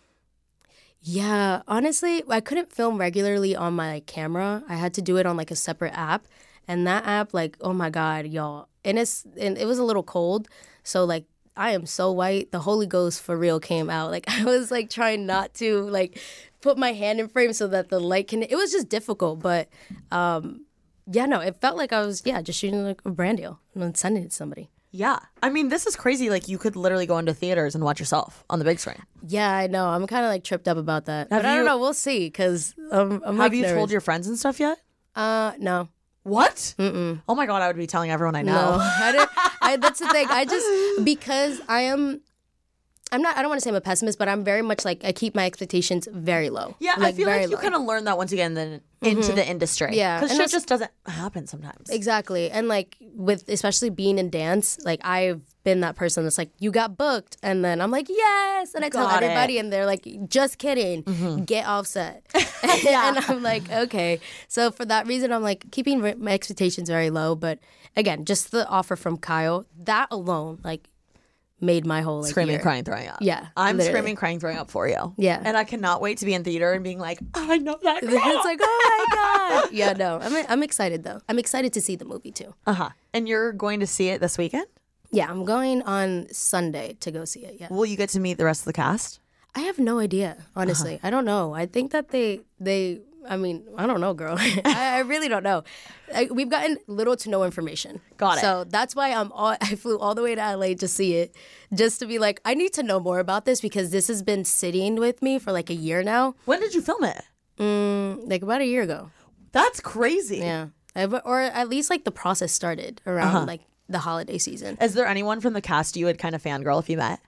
Yeah, honestly, I couldn't film regularly on my like, camera. I had to do it on like a separate app, and that app, like, oh my god, y'all, and it's and it was a little cold, so like. I am so white. The Holy Ghost for real came out. Like I was like trying not to like put my hand in frame so that the light can. It was just difficult, but um, yeah, no, it felt like I was yeah just shooting like a brand deal and then sending it to somebody. Yeah, I mean this is crazy. Like you could literally go into theaters and watch yourself on the big screen. Yeah, I know. I'm kind of like tripped up about that, Have but I you- don't know. We'll see because um, I'm. Have like, you nervous. told your friends and stuff yet? Uh, no. What? Mm-mm. Oh my god, I would be telling everyone I know. No, I didn't, I, that's the thing. I just because I am, I'm not. I don't want to say I'm a pessimist, but I'm very much like I keep my expectations very low. Yeah, like, I feel very like you low. kind of learn that once you get in the, into the industry. Yeah, because and shit that's- just doesn't happen sometimes. Exactly, and like with especially being in dance, like I've been that person that's like you got booked, and then I'm like yes, and I tell Got everybody, it. and they're like just kidding, Mm-hmm. get offset, and I'm like okay. So for that reason, I'm like keeping re- my expectations very low. But again, just the offer from Kyle, that alone, like made my whole like, Screaming, year. crying, throwing up. Yeah, I'm literally. screaming, crying, throwing up for you. Yeah. And I cannot wait to be in theater and being like, oh, I know that girl. It's like oh my god. Yeah, no, I'm I'm excited though. I'm excited to see the movie too. Uh-huh. And you're going to see it this weekend? Yeah, I'm going on Sunday to go see it. Yeah. Will you get to meet the rest of the cast? I have no idea, honestly. Uh-huh. I don't know. I think that they they I mean, I don't know, girl. I, I really don't know. I, we've gotten little to no information. Got it. So that's why I'm all, I flew all the way to L A to see it, just to be like, I need to know more about this because this has been sitting with me for like a year now. When did you film it? Mm, like about a year ago. That's crazy. Yeah. I, or at least like the process started around Uh-huh. like the holiday season. Is there anyone from the cast you would kind of fangirl if you met?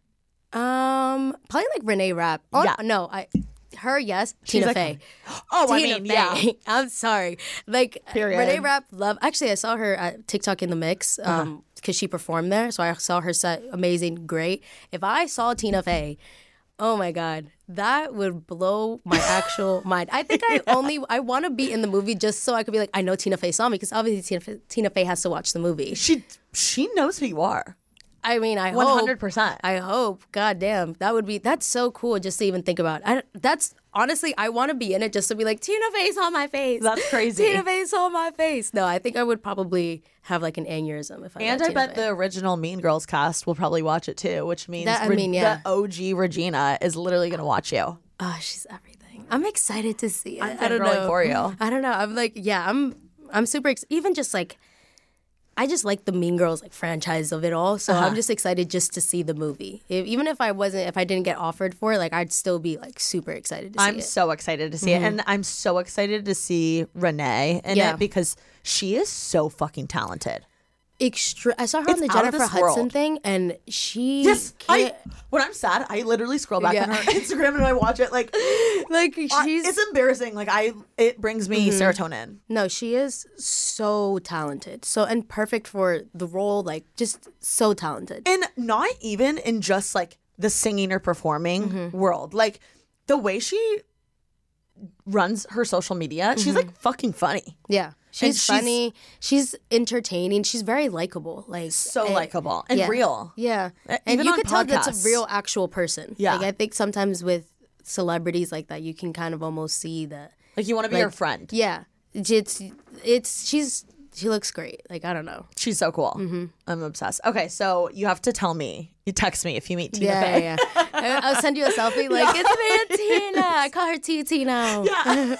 Um, probably like Renee Rapp. Oh, Yeah. No, I, her, yes. She's Tina like- Fey. Oh, I Tina mean, Fey. yeah. I'm sorry. Like Period. Renee Rapp, love. Actually, I saw her at TikTok in the Mix um Uh-huh. because she performed there. So I saw her set. Amazing, great. If I saw Tina Fey, oh my God, that would blow my actual mind. I think I only I want to be in the movie just so I could be like, I know Tina Fey saw me because obviously Tina Fey, Tina Fey has to watch the movie. She she knows who you are. I mean, I one hope. hundred percent. I hope. God damn, that would be. That's so cool just to even think about. I, that's honestly, I want to be in it just to be like Tina Fey saw my face. That's crazy. Tina Fey saw my face. No, I think I would probably have like an aneurysm if I. And met I Tina bet Fey. the original Mean Girls cast will probably watch it too, which means That- I Re- mean, yeah. the O G Regina is literally going to watch you. Oh, she's everything. I'm excited to see it. I'm I don't fangirling know for you. I don't know. I'm like, yeah, I'm. I'm super. Ex- even just like. I just like the Mean Girls like franchise of it all, so Uh-huh. I'm just excited just to see the movie. If, even if I wasn't, if I didn't get offered for it, like I'd still be like super excited to see I'm it. so excited to see it. And I'm so excited to see Renee in Yeah. it because she is so fucking talented. Extra. I saw her It's on the out of Jennifer this Hudson world. thing, and she Yes, I. can't, When I'm sad, I literally scroll back Yeah. on her Instagram and I watch it. Like, like I- she's it's embarrassing. Like, I, it brings me serotonin. no, she is so talented, so and perfect for the role. Like just so talented. And not even in just like the singing or performing Mm-hmm. world. Like, the way she runs her social media, she's like fucking funny. Yeah, she's, she's- funny. She's entertaining. She's very likable. Like So and- likable and yeah. real. Yeah, Uh, and even you on could tell that's podcasts. a real, actual person. Yeah. like I think sometimes with celebrities like that, you can kind of almost see that. Like, you want to be Like, her friend. Yeah, it's it's she's she looks great. Like I don't know. She's so cool. Mm-hmm. I'm obsessed. Okay, so you have to tell me. You text me if you meet Tina Yeah, Fey. yeah, yeah. I- I'll send you a selfie. Like it's me and Tina. I call her T T now. Yeah.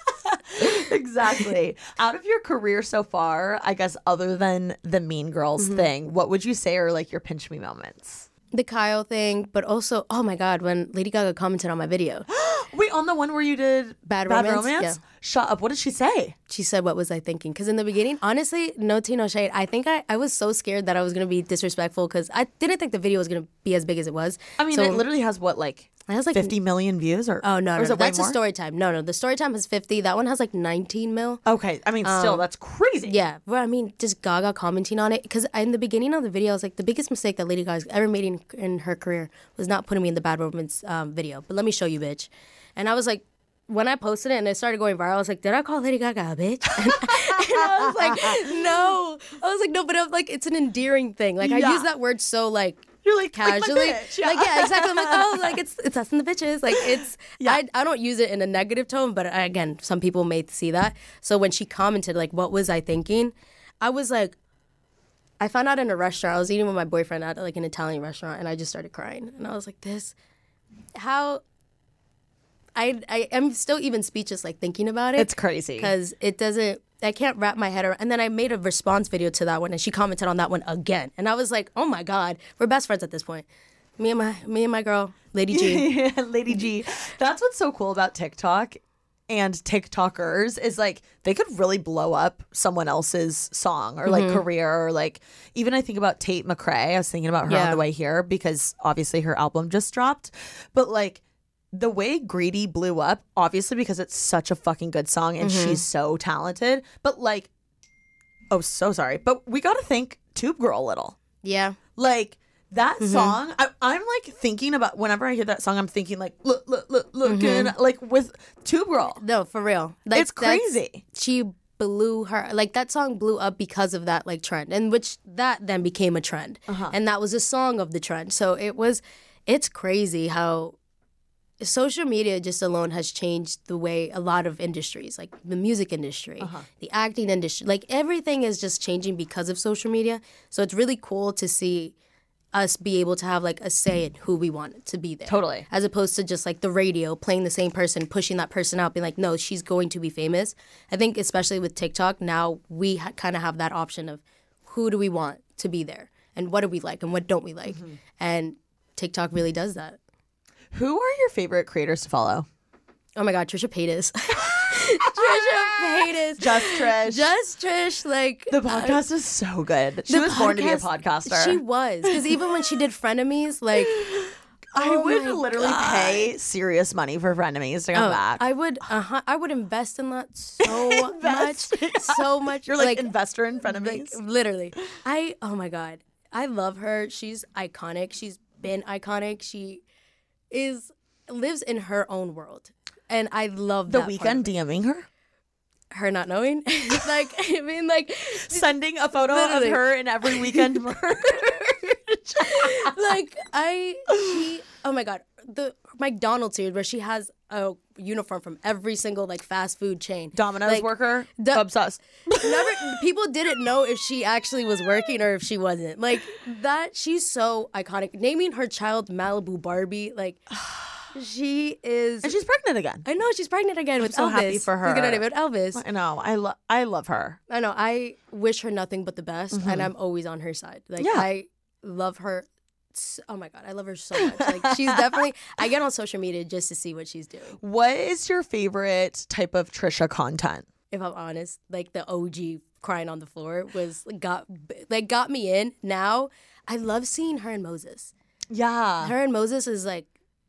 Exactly. Out of your career so far, I guess other than the Mean Girls Mm-hmm. thing, what would you say are like your pinch me moments? The Kyle thing, but also, oh my God, when Lady Gaga commented on my video, Wait, on the one where you did Bad Romance? Yeah. Shut up. What did she say? she said, "What was I thinking?" Because in the beginning, honestly, no tea, no shade. I think I, I was so scared that I was gonna be disrespectful because I didn't think the video was gonna be as big as it was. I mean, So- it literally has what, like, It has like fifty million views? Or Oh no, or no, is no. it way That's a more? story time. No, no, the story time has fifty. That one has like nineteen mil. Okay, I mean, still, that's crazy. Um, Yeah, but I mean, just Gaga commenting on it because in the beginning of the video, I was like, the biggest mistake that Lady Gaga's ever made in, in her career was not putting me in the Bad Romance um, video. But let me show you, bitch. And I was like, when I posted it and it started going viral, I was like, did I call Lady Gaga a bitch? and, and I was like, no. I was like, no, but I'm like, it's an endearing thing. Like I Yeah. use that word so like. You're like, like my Casually, bitch, yeah. like yeah, exactly. I'm like, oh, like it's it's us and the bitches. Like it's, I I don't use it in a negative tone, but I, again, some people may see that. So when she commented, like, what was I thinking? I was like, I found out in a restaurant. I was eating with my boyfriend at like an Italian restaurant, and I just started crying, and I was like, this, how. I I am still even speechless, like thinking about it. It's crazy. because it doesn't. I can't wrap my head around. And then I made a response video to that one, and she commented on that one again. And I was like, oh my God, we're best friends at this point. Me and my me and my girl, Lady G. Yeah, Lady G. That's what's so cool about TikTok and TikTokers is like they could really blow up someone else's song or like career or like even I think about Tate McRae. I was thinking about her on Yeah. the way here because obviously her album just dropped. But like the way Greedy blew up, obviously because it's such a fucking good song and she's so talented. But like, oh, so sorry. But we got to thank Tube Girl a little. Yeah. Like that song, I, I'm like thinking about whenever I hear that song, I'm thinking like, look, look, look, looking like with Tube Girl. No, for real. Like, It's that's- crazy. She blew her, like that song blew up because of that like trend, and which that then became a trend. Uh-huh. And that was a song of the trend. So it was, it's crazy how social media just alone has changed the way a lot of industries, like the music industry, Uh-huh. the acting industry, like everything is just changing because of social media. So it's really cool to see us be able to have like a say in who we want to be there. Totally. As opposed to just like the radio playing the same person, pushing that person out, being like, no, she's going to be famous. I think especially with TikTok, now we ha- kind of have that option of who do we want to be there and what do we like and what don't we like. Mm-hmm. And TikTok really does that. Who are your favorite creators to follow? Oh my God, Trisha Paytas. Trisha Paytas. Just Trish. Just Trish. Like the podcast uh, is so good. She was podcast, born to be a podcaster. She was. Because even when she did Frenemies, like I oh would literally God. pay serious money for Frenemies to come oh, back. I would uh-huh, I would invest in that so much. So much. You're like, like investor in Frenemies? Like, literally. I oh my God. I love her. She's iconic. She's been iconic. She is lives in her own world. And I love the that. Weeknd part of DMing her? Her not knowing? Like, I mean, like... Sending a photo literally. Of her in every Weeknd merch. Like, I... She... Oh, my God. The McDonald's here where she has a uniform from every single, like, fast food chain. Domino's like, worker? Do- Obsessed. Never... People didn't know if she actually was working or if she wasn't. Like, that... She's so iconic. Naming her child Malibu Barbie, like... She is, and she's pregnant again. I know she's pregnant again with I'm so Elvis. Happy for her. She's gonna name it Elvis. I know. I love. I love her. I know. I wish her nothing but the best, mm-hmm. and I'm always on her side. Like yeah. I love her. Oh my God, I love her so much. Like she's definitely. I get on social media just to see what she's doing. What is your favorite type of Trisha content? If I'm honest, like the O G crying on the floor was got like got me in. Now I love seeing her and Moses. Yeah, her and Moses is like.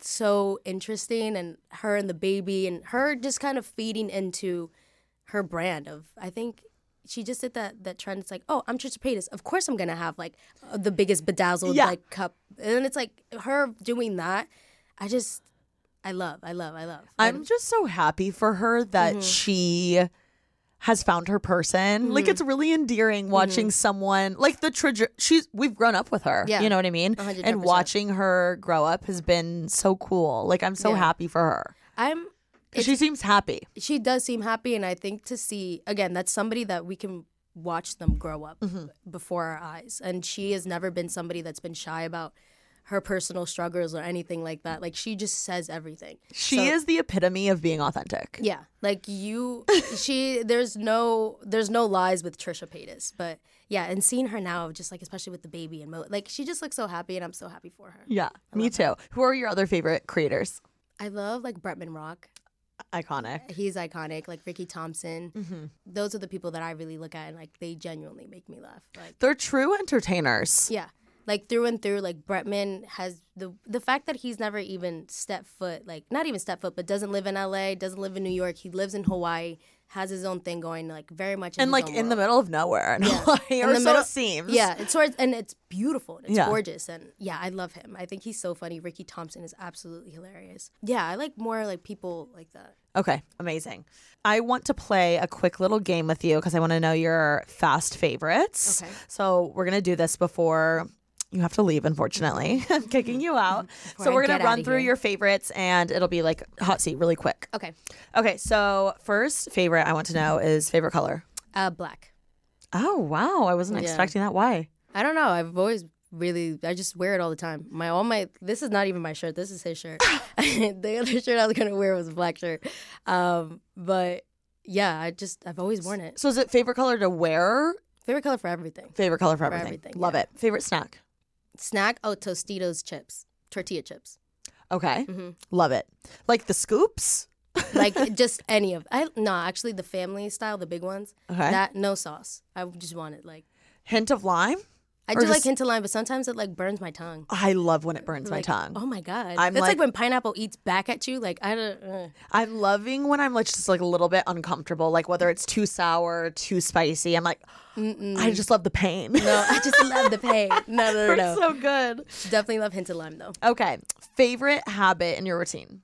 So interesting, and her and the baby and her just kind of feeding into her brand of I think she just did that that trend. It's like, oh, I'm Trisha Paytas, of course I'm gonna have like the biggest bedazzled yeah. like cup, and it's like her doing that. I just I love I love I love I'm and, just so happy for her that mm-hmm. she has found her person. Mm-hmm. Like it's really endearing watching mm-hmm. someone like the traje- she's we've grown up with her. Yeah. You know what I mean? one hundred percent. And watching her grow up has been so cool. Like I'm so yeah. happy for her. I'm she seems happy. She does seem happy, and I think to see again, that's somebody that we can watch them grow up mm-hmm. before our eyes. And she has never been somebody that's been shy about her personal struggles or anything like that. Like she just says everything. She so, is the epitome of being authentic. Yeah. Like you she there's no there's no lies with Trisha Paytas. But yeah, and seeing her now just like especially with the baby and Mo, like she just looks so happy, and I'm so happy for her. Yeah. I me too. Her. Who are your other favorite creators? I love like Bretman Rock. Iconic. He's iconic. Like Ricky Thompson. Mm-hmm. Those are the people that I really look at, and like they genuinely make me laugh. Like they're true entertainers. Yeah. Like through and through, like Bretman has the the fact that he's never even stepped foot, like not even stepped foot, but doesn't live in L A, doesn't live in New York. He lives in Hawaii, has his own thing going, like very much. In and his like own in world. the middle of nowhere in yeah. Hawaii, or in the so middle, it seems. Yeah, it's sort and it's beautiful. And it's yeah. gorgeous, and yeah, I love him. I think he's so funny. Ricky Thompson is absolutely hilarious. Yeah, I like more like people like that. Okay, amazing. I want to play a quick little game with you because I want to know your fast favorites. Okay. So we're gonna do this before. You have to leave, unfortunately. I'm kicking you out. Before so we're going to run through here. your favorites, and it'll be like hot seat really quick. Okay. Okay, so first favorite I want to know is favorite color. Uh, black. Oh, wow. I wasn't yeah. expecting that. Why? I don't know. I've always really, I just wear it all the time. My all my, this is not even my shirt. This is his shirt. The other shirt I was going to wear was a black shirt. Um, but yeah, I just, I've always worn it. So is it favorite color to wear? Favorite color for everything. Favorite color for, for everything. everything. Love yeah. it. Favorite snack? Snack? Oh, Tostitos chips. Tortilla chips. Okay. Mm-hmm. Love it. Like the scoops? Like just any of I no, actually the family style, the big ones. Okay. That no sauce. I just want it like hint of lime? I do just, like hint of lime, but sometimes it like burns my tongue. I love when it burns like, my tongue. Oh my God. I'm It's like, like when pineapple eats back at you. Like I don't uh. I'm loving when I'm like just like a little bit uncomfortable, like whether it's too sour, too spicy. I'm like Mm-mm. I just love the pain. No, I just love the pain. No, no, no, no. It's so good. Definitely love hint of lime though. Okay. Favorite habit in your routine?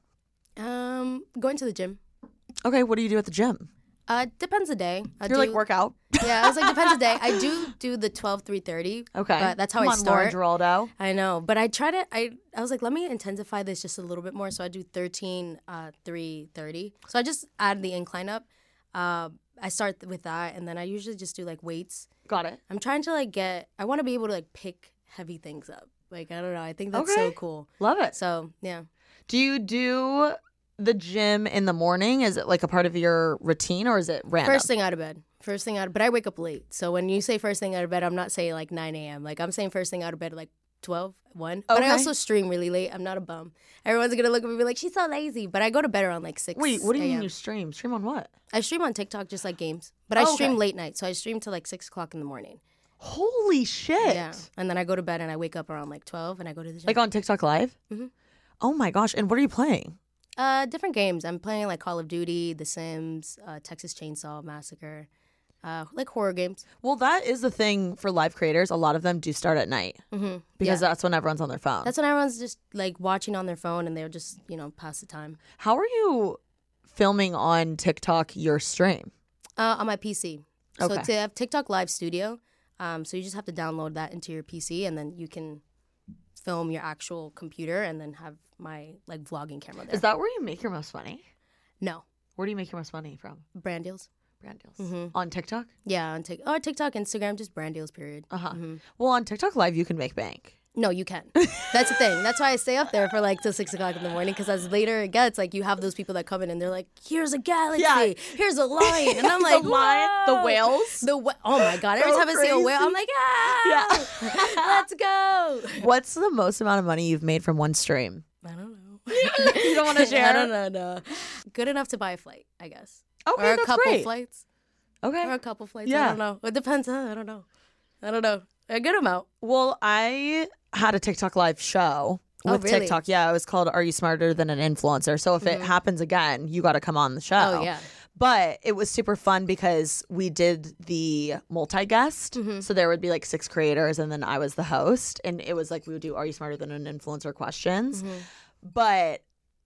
Um, going to the gym. Okay, what do you do at the gym? Uh, depends the day. I You're do, like workout? Yeah, I was like, depends the day. I do do the twelve, three thirty. Okay. But that's how Come I on, start. Lauren Giraldo. I know. But I try to, I, I was like, let me intensify this just a little bit more. So I do thirteen, uh, three thirty. So I just add the incline up. Uh, I start with that, and then I usually just do like weights. Got it. I'm trying to like get, I want to be able to like pick heavy things up. Like, I don't know. I think that's Okay. so cool. Love it. So, yeah. Do you do the gym in the morning? Is it like a part of your routine or is it random? First thing out of bed. First thing out, but I wake up late. So when you say first thing out of bed, I'm not saying like nine a.m. Like I'm saying first thing out of bed like twelve, one. But I Okay. also stream really late. I'm not a bum. Everyone's going to look at me and be like, she's so lazy. But I go to bed around like six. Wait, what do you mean a m. you stream? Stream on what? I stream on TikTok just like games. But I Oh, stream okay. late night. So I stream till like six o'clock in the morning. Holy shit. Yeah. And then I go to bed and I wake up around like twelve and I go to the gym. Like on TikTok Live? Mhm. Oh my gosh. And what are you playing? Uh, different games. I'm playing like Call of Duty, The Sims, uh, Texas Chainsaw Massacre, uh, like horror games. Well, that is the thing for live creators. A lot of them do start at night Mm-hmm. because that's when everyone's on their phone. That's when everyone's just like watching on their phone and they'll just, you know, pass the time. How are you filming on TikTok your stream? Uh, on my P C. So Okay. to have TikTok Live Studio, um, so you just have to download that into your P C and then you can film your actual computer and then have my like vlogging camera there. Is that where you make your most money? No, Where do you make your most money from? brand deals. Brand deals. Mm-hmm. On TikTok? Yeah, on Tik or TikTok, Instagram, just brand deals. Period. Uh-huh. Mm-hmm. Well, on TikTok Live, you can make bank. No, you can. That's the thing. That's why I stay up there for like till six o'clock in the morning. Because as later it gets, like you have those people that come in and they're like, "Here's a galaxy. Yeah. Here's a lion," and I'm like, The lion, the "Whoa." whales. The wh- oh my god! Every So time I see a whale, I'm like, "Ah, let's go." What's the most amount of money you've made from one stream? I don't know. You don't want to share? I don't know. No. Good enough to buy a flight, I guess. Okay, or a that's couple great. flights. Okay. Or a couple flights. Yeah. I don't know. It depends. Huh? I don't know. I don't know. A good amount. Well, I had a TikTok Live show Oh, with really? TikTok. Yeah, it was called Are You Smarter Than an Influencer? So if it happens again, you got to come on the show. Mm-hmm. Oh, yeah. But it was super fun because we did the multi-guest. Mm-hmm. So there would be like six creators and then I was the host. And it was like we would do Are You Smarter Than an Influencer questions. Mm-hmm. But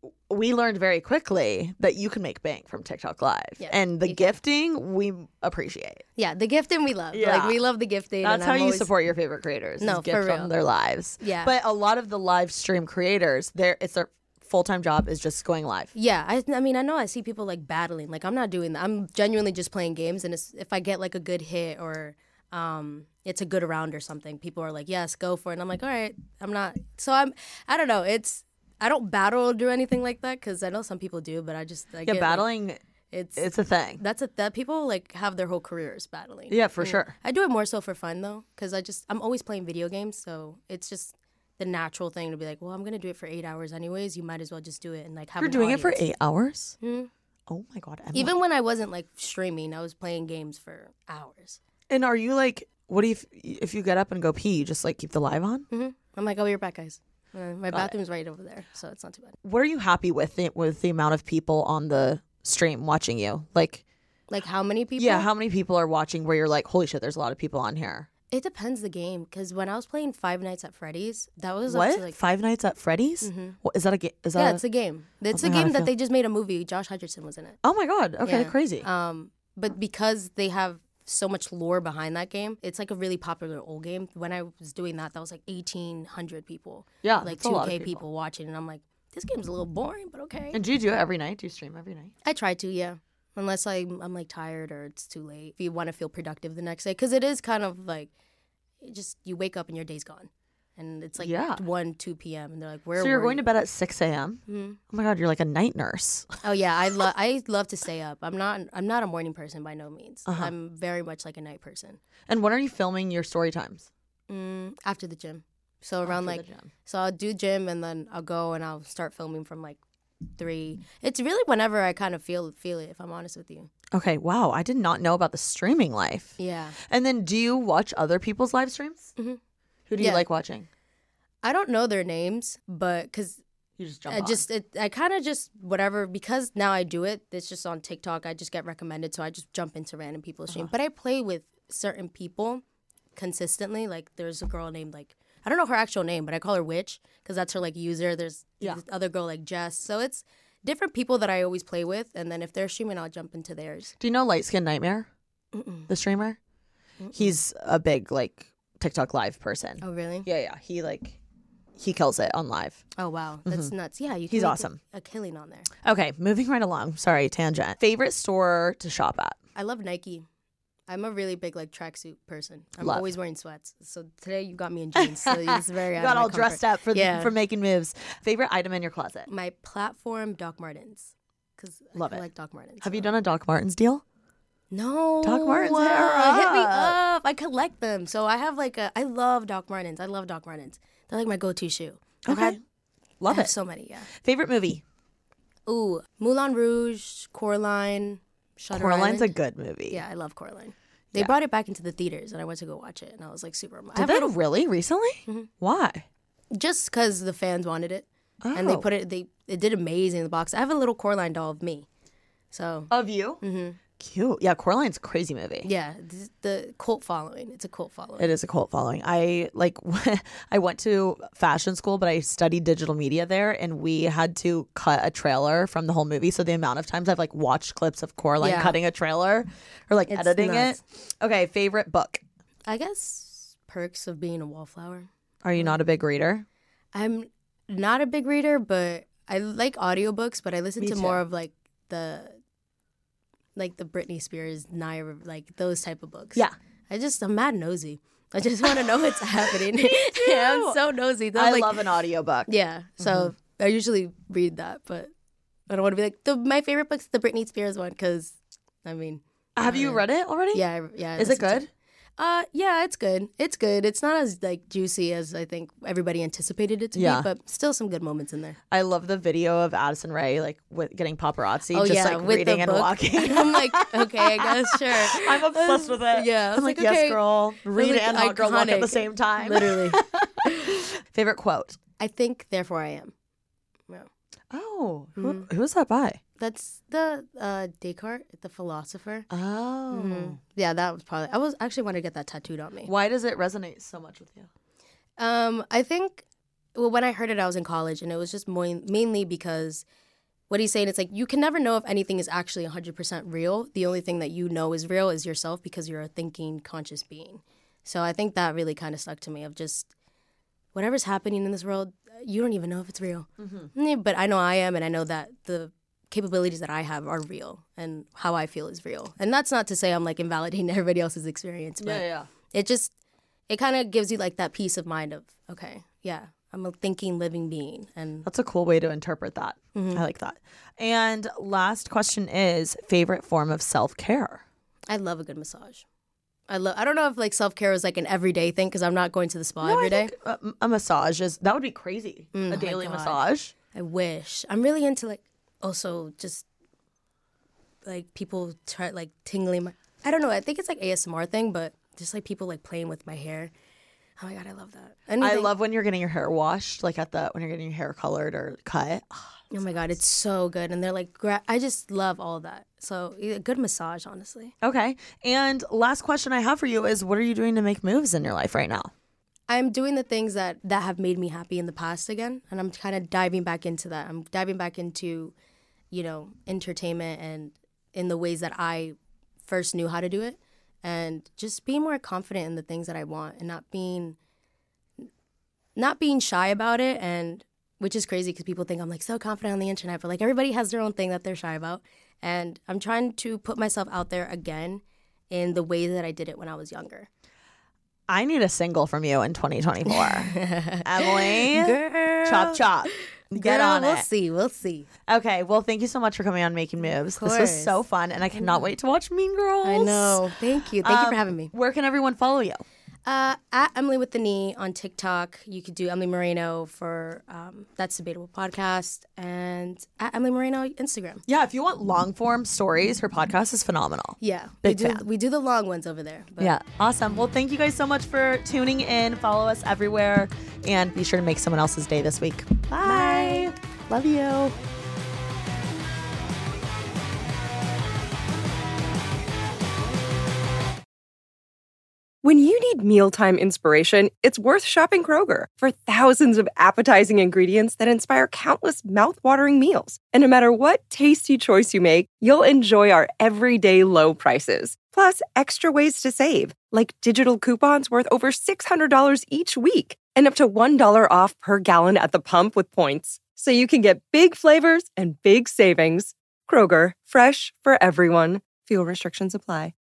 we learned very quickly that you can make bank from TikTok Live. Yeah, and the you can. gifting, we appreciate. Yeah, the gifting we love. Yeah. Like we love the gifting. That's and how I'm you always- support your favorite creators. No, is for gift real. from their lives. Yeah. But a lot of the live stream creators, their it's their full time job is just going live. Yeah, I, I mean, I know I see people like battling. Like I'm not doing that. I'm genuinely just playing games, and it's, if I get like a good hit or um, it's a good round or something, people are like, "Yes, go for it." And I'm like, "All right." I'm not. So I'm. I don't know. It's. I don't battle or do anything like that because I know some people do, but I just I Yeah, get, like, battling, it's it's a thing. that's a that people like have their whole careers battling. Yeah, for And sure. I do it more so for fun though, because I just I'm always playing video games, so it's just the natural thing to be like, well, I'm gonna do it for eight hours anyways. You might as well just do it and like have. You're an doing it for audience. eight hours? Mhm. Oh my God. Emma. Even when I wasn't like streaming, I was playing games for hours. And are you like, what do you, if you get up and go pee, you just like keep the live on? hmm I'm like, I'll be right back, guys. Uh, my Got bathroom's right over there, so it's not too bad. What are you happy with the, with the amount of people on the stream watching you? Like, Like how many people? yeah, how many people are watching where you're like, holy shit, there's a lot of people on here? It depends the game, because when I was playing Five Nights at Freddy's, that was What? up to like. Five Nights at Freddy's? Mhm. What, is that a game? Is that Yeah, a- it's a game. It's Oh a my God, I game that feel- they just made a movie. Josh Hutcherson was in it. Oh my God. Okay, Yeah. crazy. Um, but because they have so much lore behind that game, it's like a really popular old game. When I was doing that, that was like eighteen hundred people. Yeah, like that's a lot two of K people. people watching, and I'm like, this game's a little boring, but okay. And do you do it every night? Do you stream every night? I try to, yeah. Unless I'm, I'm like tired or it's too late. If you want to feel productive the next day, because it is kind of like, it just you wake up and your day's gone, and it's like Yeah. one, two p.m. and they're like, where? So you're were going you? to bed at six a.m.? Mhm. Oh my God, you're like a night nurse. Oh yeah, I love I love to stay up. I'm not I'm not a morning person by no means. Uh-huh. I'm very much like a night person. And when are you filming your story times? Mm, after the gym, so around After like the gym. so I'll do gym and then I'll go and I'll start filming from like three. It's really whenever I kind of feel feel it. If I'm honest with you. Okay, wow. I did not know about the streaming life. Yeah. And then do you watch other people's live streams? Mhm. Who do you Yeah. like watching? I don't know their names, but because You just jump I on. just it, I kind of just whatever because now I do it. It's just on TikTok. I just get recommended, so I just jump into random people's stream. Uh-huh. But I play with certain people consistently. Like there's a girl named like I don't know her actual name, but I call her Witch because that's her like user. There's Yeah. this other girl like Jess. So it's different people that I always play with, and then if they're streaming, I'll jump into theirs. Do you know Light Skin Nightmare, Mm-mm. the streamer? He's a big like TikTok live person. Oh really? Yeah, yeah. He like he kills it on live. Oh wow, that's nuts. Yeah, you. Can He's make a- awesome. A killing on there. Okay, moving right along. Sorry, tangent. Favorite store to shop at? I love Nike. I'm a really big like tracksuit person. I'm Love. always wearing sweats. So today you got me in jeans. So it's very You out got of my all dressed comfort. up for yeah. for making moves. Favorite item in your closet? My platform Doc Martens. Because Love I it. like Doc Martens. Have so. you done a Doc Martens deal? No. Doc Martens, hit her Hit me up. up. I collect them. So I have like a, I love Doc Martens. I love Doc Martens. They're like my go-to shoe. I've Okay. had- Love I have it. so many, yeah. Favorite movie? Ooh, Moulin Rouge, Coraline, Shutter Coraline's a Island. good movie. Yeah, I love Coraline. They Yeah. brought it back into the theaters, and I went to go watch it, and I was like super. I Did have they little- really recently? Mhm. Why? just because the fans wanted it, and they Oh. put it. They it did amazing in the box. I have a little Coraline doll of me, so Of you? mhm. Cute. Yeah, Coraline's a crazy movie. yeah, this, the cult following. It's a cult following. It is a cult following. I like I went to fashion school, but I studied digital media there, and we had to cut a trailer from the whole movie. So the amount of times I've like watched clips of Coraline Yeah. cutting a trailer or like It's editing nuts. it. Okay, favorite book. I guess Perks of Being a Wallflower. Are you not a big reader? I'm not a big reader, but I like audiobooks, but I listen Me to too. more of like the like the Britney Spears, Naira, like those type of books. Yeah. I just I'm mad nosy. I just want to know what's happening. yeah, I'm so nosy. I'm I like, love an audiobook. Yeah, so I usually read that, but I don't want to be like the my favorite book's the Britney Spears one because I mean, Have you read it already? yeah, I- yeah. I Is it listened to good? Uh, yeah, it's good. It's good. It's not as like juicy as I think everybody anticipated it to Yeah. be, but still some good moments in there. I love the video of Addison Rae like with getting paparazzi, Oh just yeah, like with reading the and book. walking. I'm like, okay, I guess sure. I'm obsessed with it. Yeah, I was I'm like, like, yes, okay. girl. Read like, and not girl walk at the iconic. same time. Literally. Favorite quote. I think, therefore I am. Yeah. Oh, who, Mm-hmm. who is that by? That's the uh, Descartes, the philosopher. Oh. Mhm. Yeah, that was probably. I was actually want to get that tattooed on me. Why does it resonate so much with you? Um, I think, well, when I heard it, I was in college, and it was just more, mainly because what he's saying, it's like you can never know if anything is actually one hundred percent real. The only thing that you know is real is yourself because you're a thinking, conscious being. So I think that really kind of stuck to me of just whatever's happening in this world, you don't even know if it's real. Mm, But I know I am, and I know that the capabilities that I have are real, and how I feel is real. And that's not to say I'm like invalidating everybody else's experience, but yeah. it just it kind of gives you like that peace of mind of okay, yeah, I'm a thinking living being. And That's a cool way to interpret that. Mm-hmm. I like that. And last question is favorite form of self-care. I love a good massage. I love. I don't know if like self care is like an everyday thing because I'm not going to the spa No, every I day. think a, a massage is, that would be crazy. Mm, oh a my daily God. massage. I wish. I'm really into like also just like people try like tingling my. I don't know. I think it's like A S M R thing, but just like people like playing with my hair. Oh my God, I love that. I Anything- love when you're getting your hair washed, like at the, when you're getting your hair colored or cut. Oh my God, it's so good. And they're like, gra- I just love all of that. So a good massage, honestly. Okay. And last question I have for you is what are you doing to make moves in your life right now? I'm doing the things that, that have made me happy in the past again. And I'm kind of diving back into that. I'm diving back into, you know, entertainment and in the ways that I first knew how to do it. And just being more confident in the things that I want and not being, not being shy about it. And which is crazy because people think I'm like so confident on the internet, but like everybody has their own thing that they're shy about. And I'm trying to put myself out there again in the way that I did it when I was younger. I need a single from you in twenty twenty-four. Emily, Girl. chop chop. Get Girl, on we'll it. see. We'll see. Okay, well, thank you so much for coming on Making Moves. This was course. so fun, and I cannot wait to watch Mean Girls. I know. Thank you. Thank you for Um, having me. Where can everyone follow you? Uh, at Emily with the Knee on TikTok. You could do Emily Moreno for um, That's Debatable podcast, and at Emily Moreno Instagram. Yeah, if you want long form stories, her podcast is phenomenal. Yeah, Big we do. fan. We do the long ones over there. But Yeah, awesome. Well, thank you guys so much for tuning in. Follow us everywhere, and be sure to make someone else's day this week. Bye. Love you. When you need mealtime inspiration, it's worth shopping Kroger for thousands of appetizing ingredients that inspire countless mouthwatering meals. And no matter what tasty choice you make, you'll enjoy our everyday low prices. Plus, extra ways to save, like digital coupons worth over six hundred dollars each week and up to one dollar off per gallon at the pump with points. So you can get big flavors and big savings. Kroger, fresh for everyone. Fuel restrictions apply.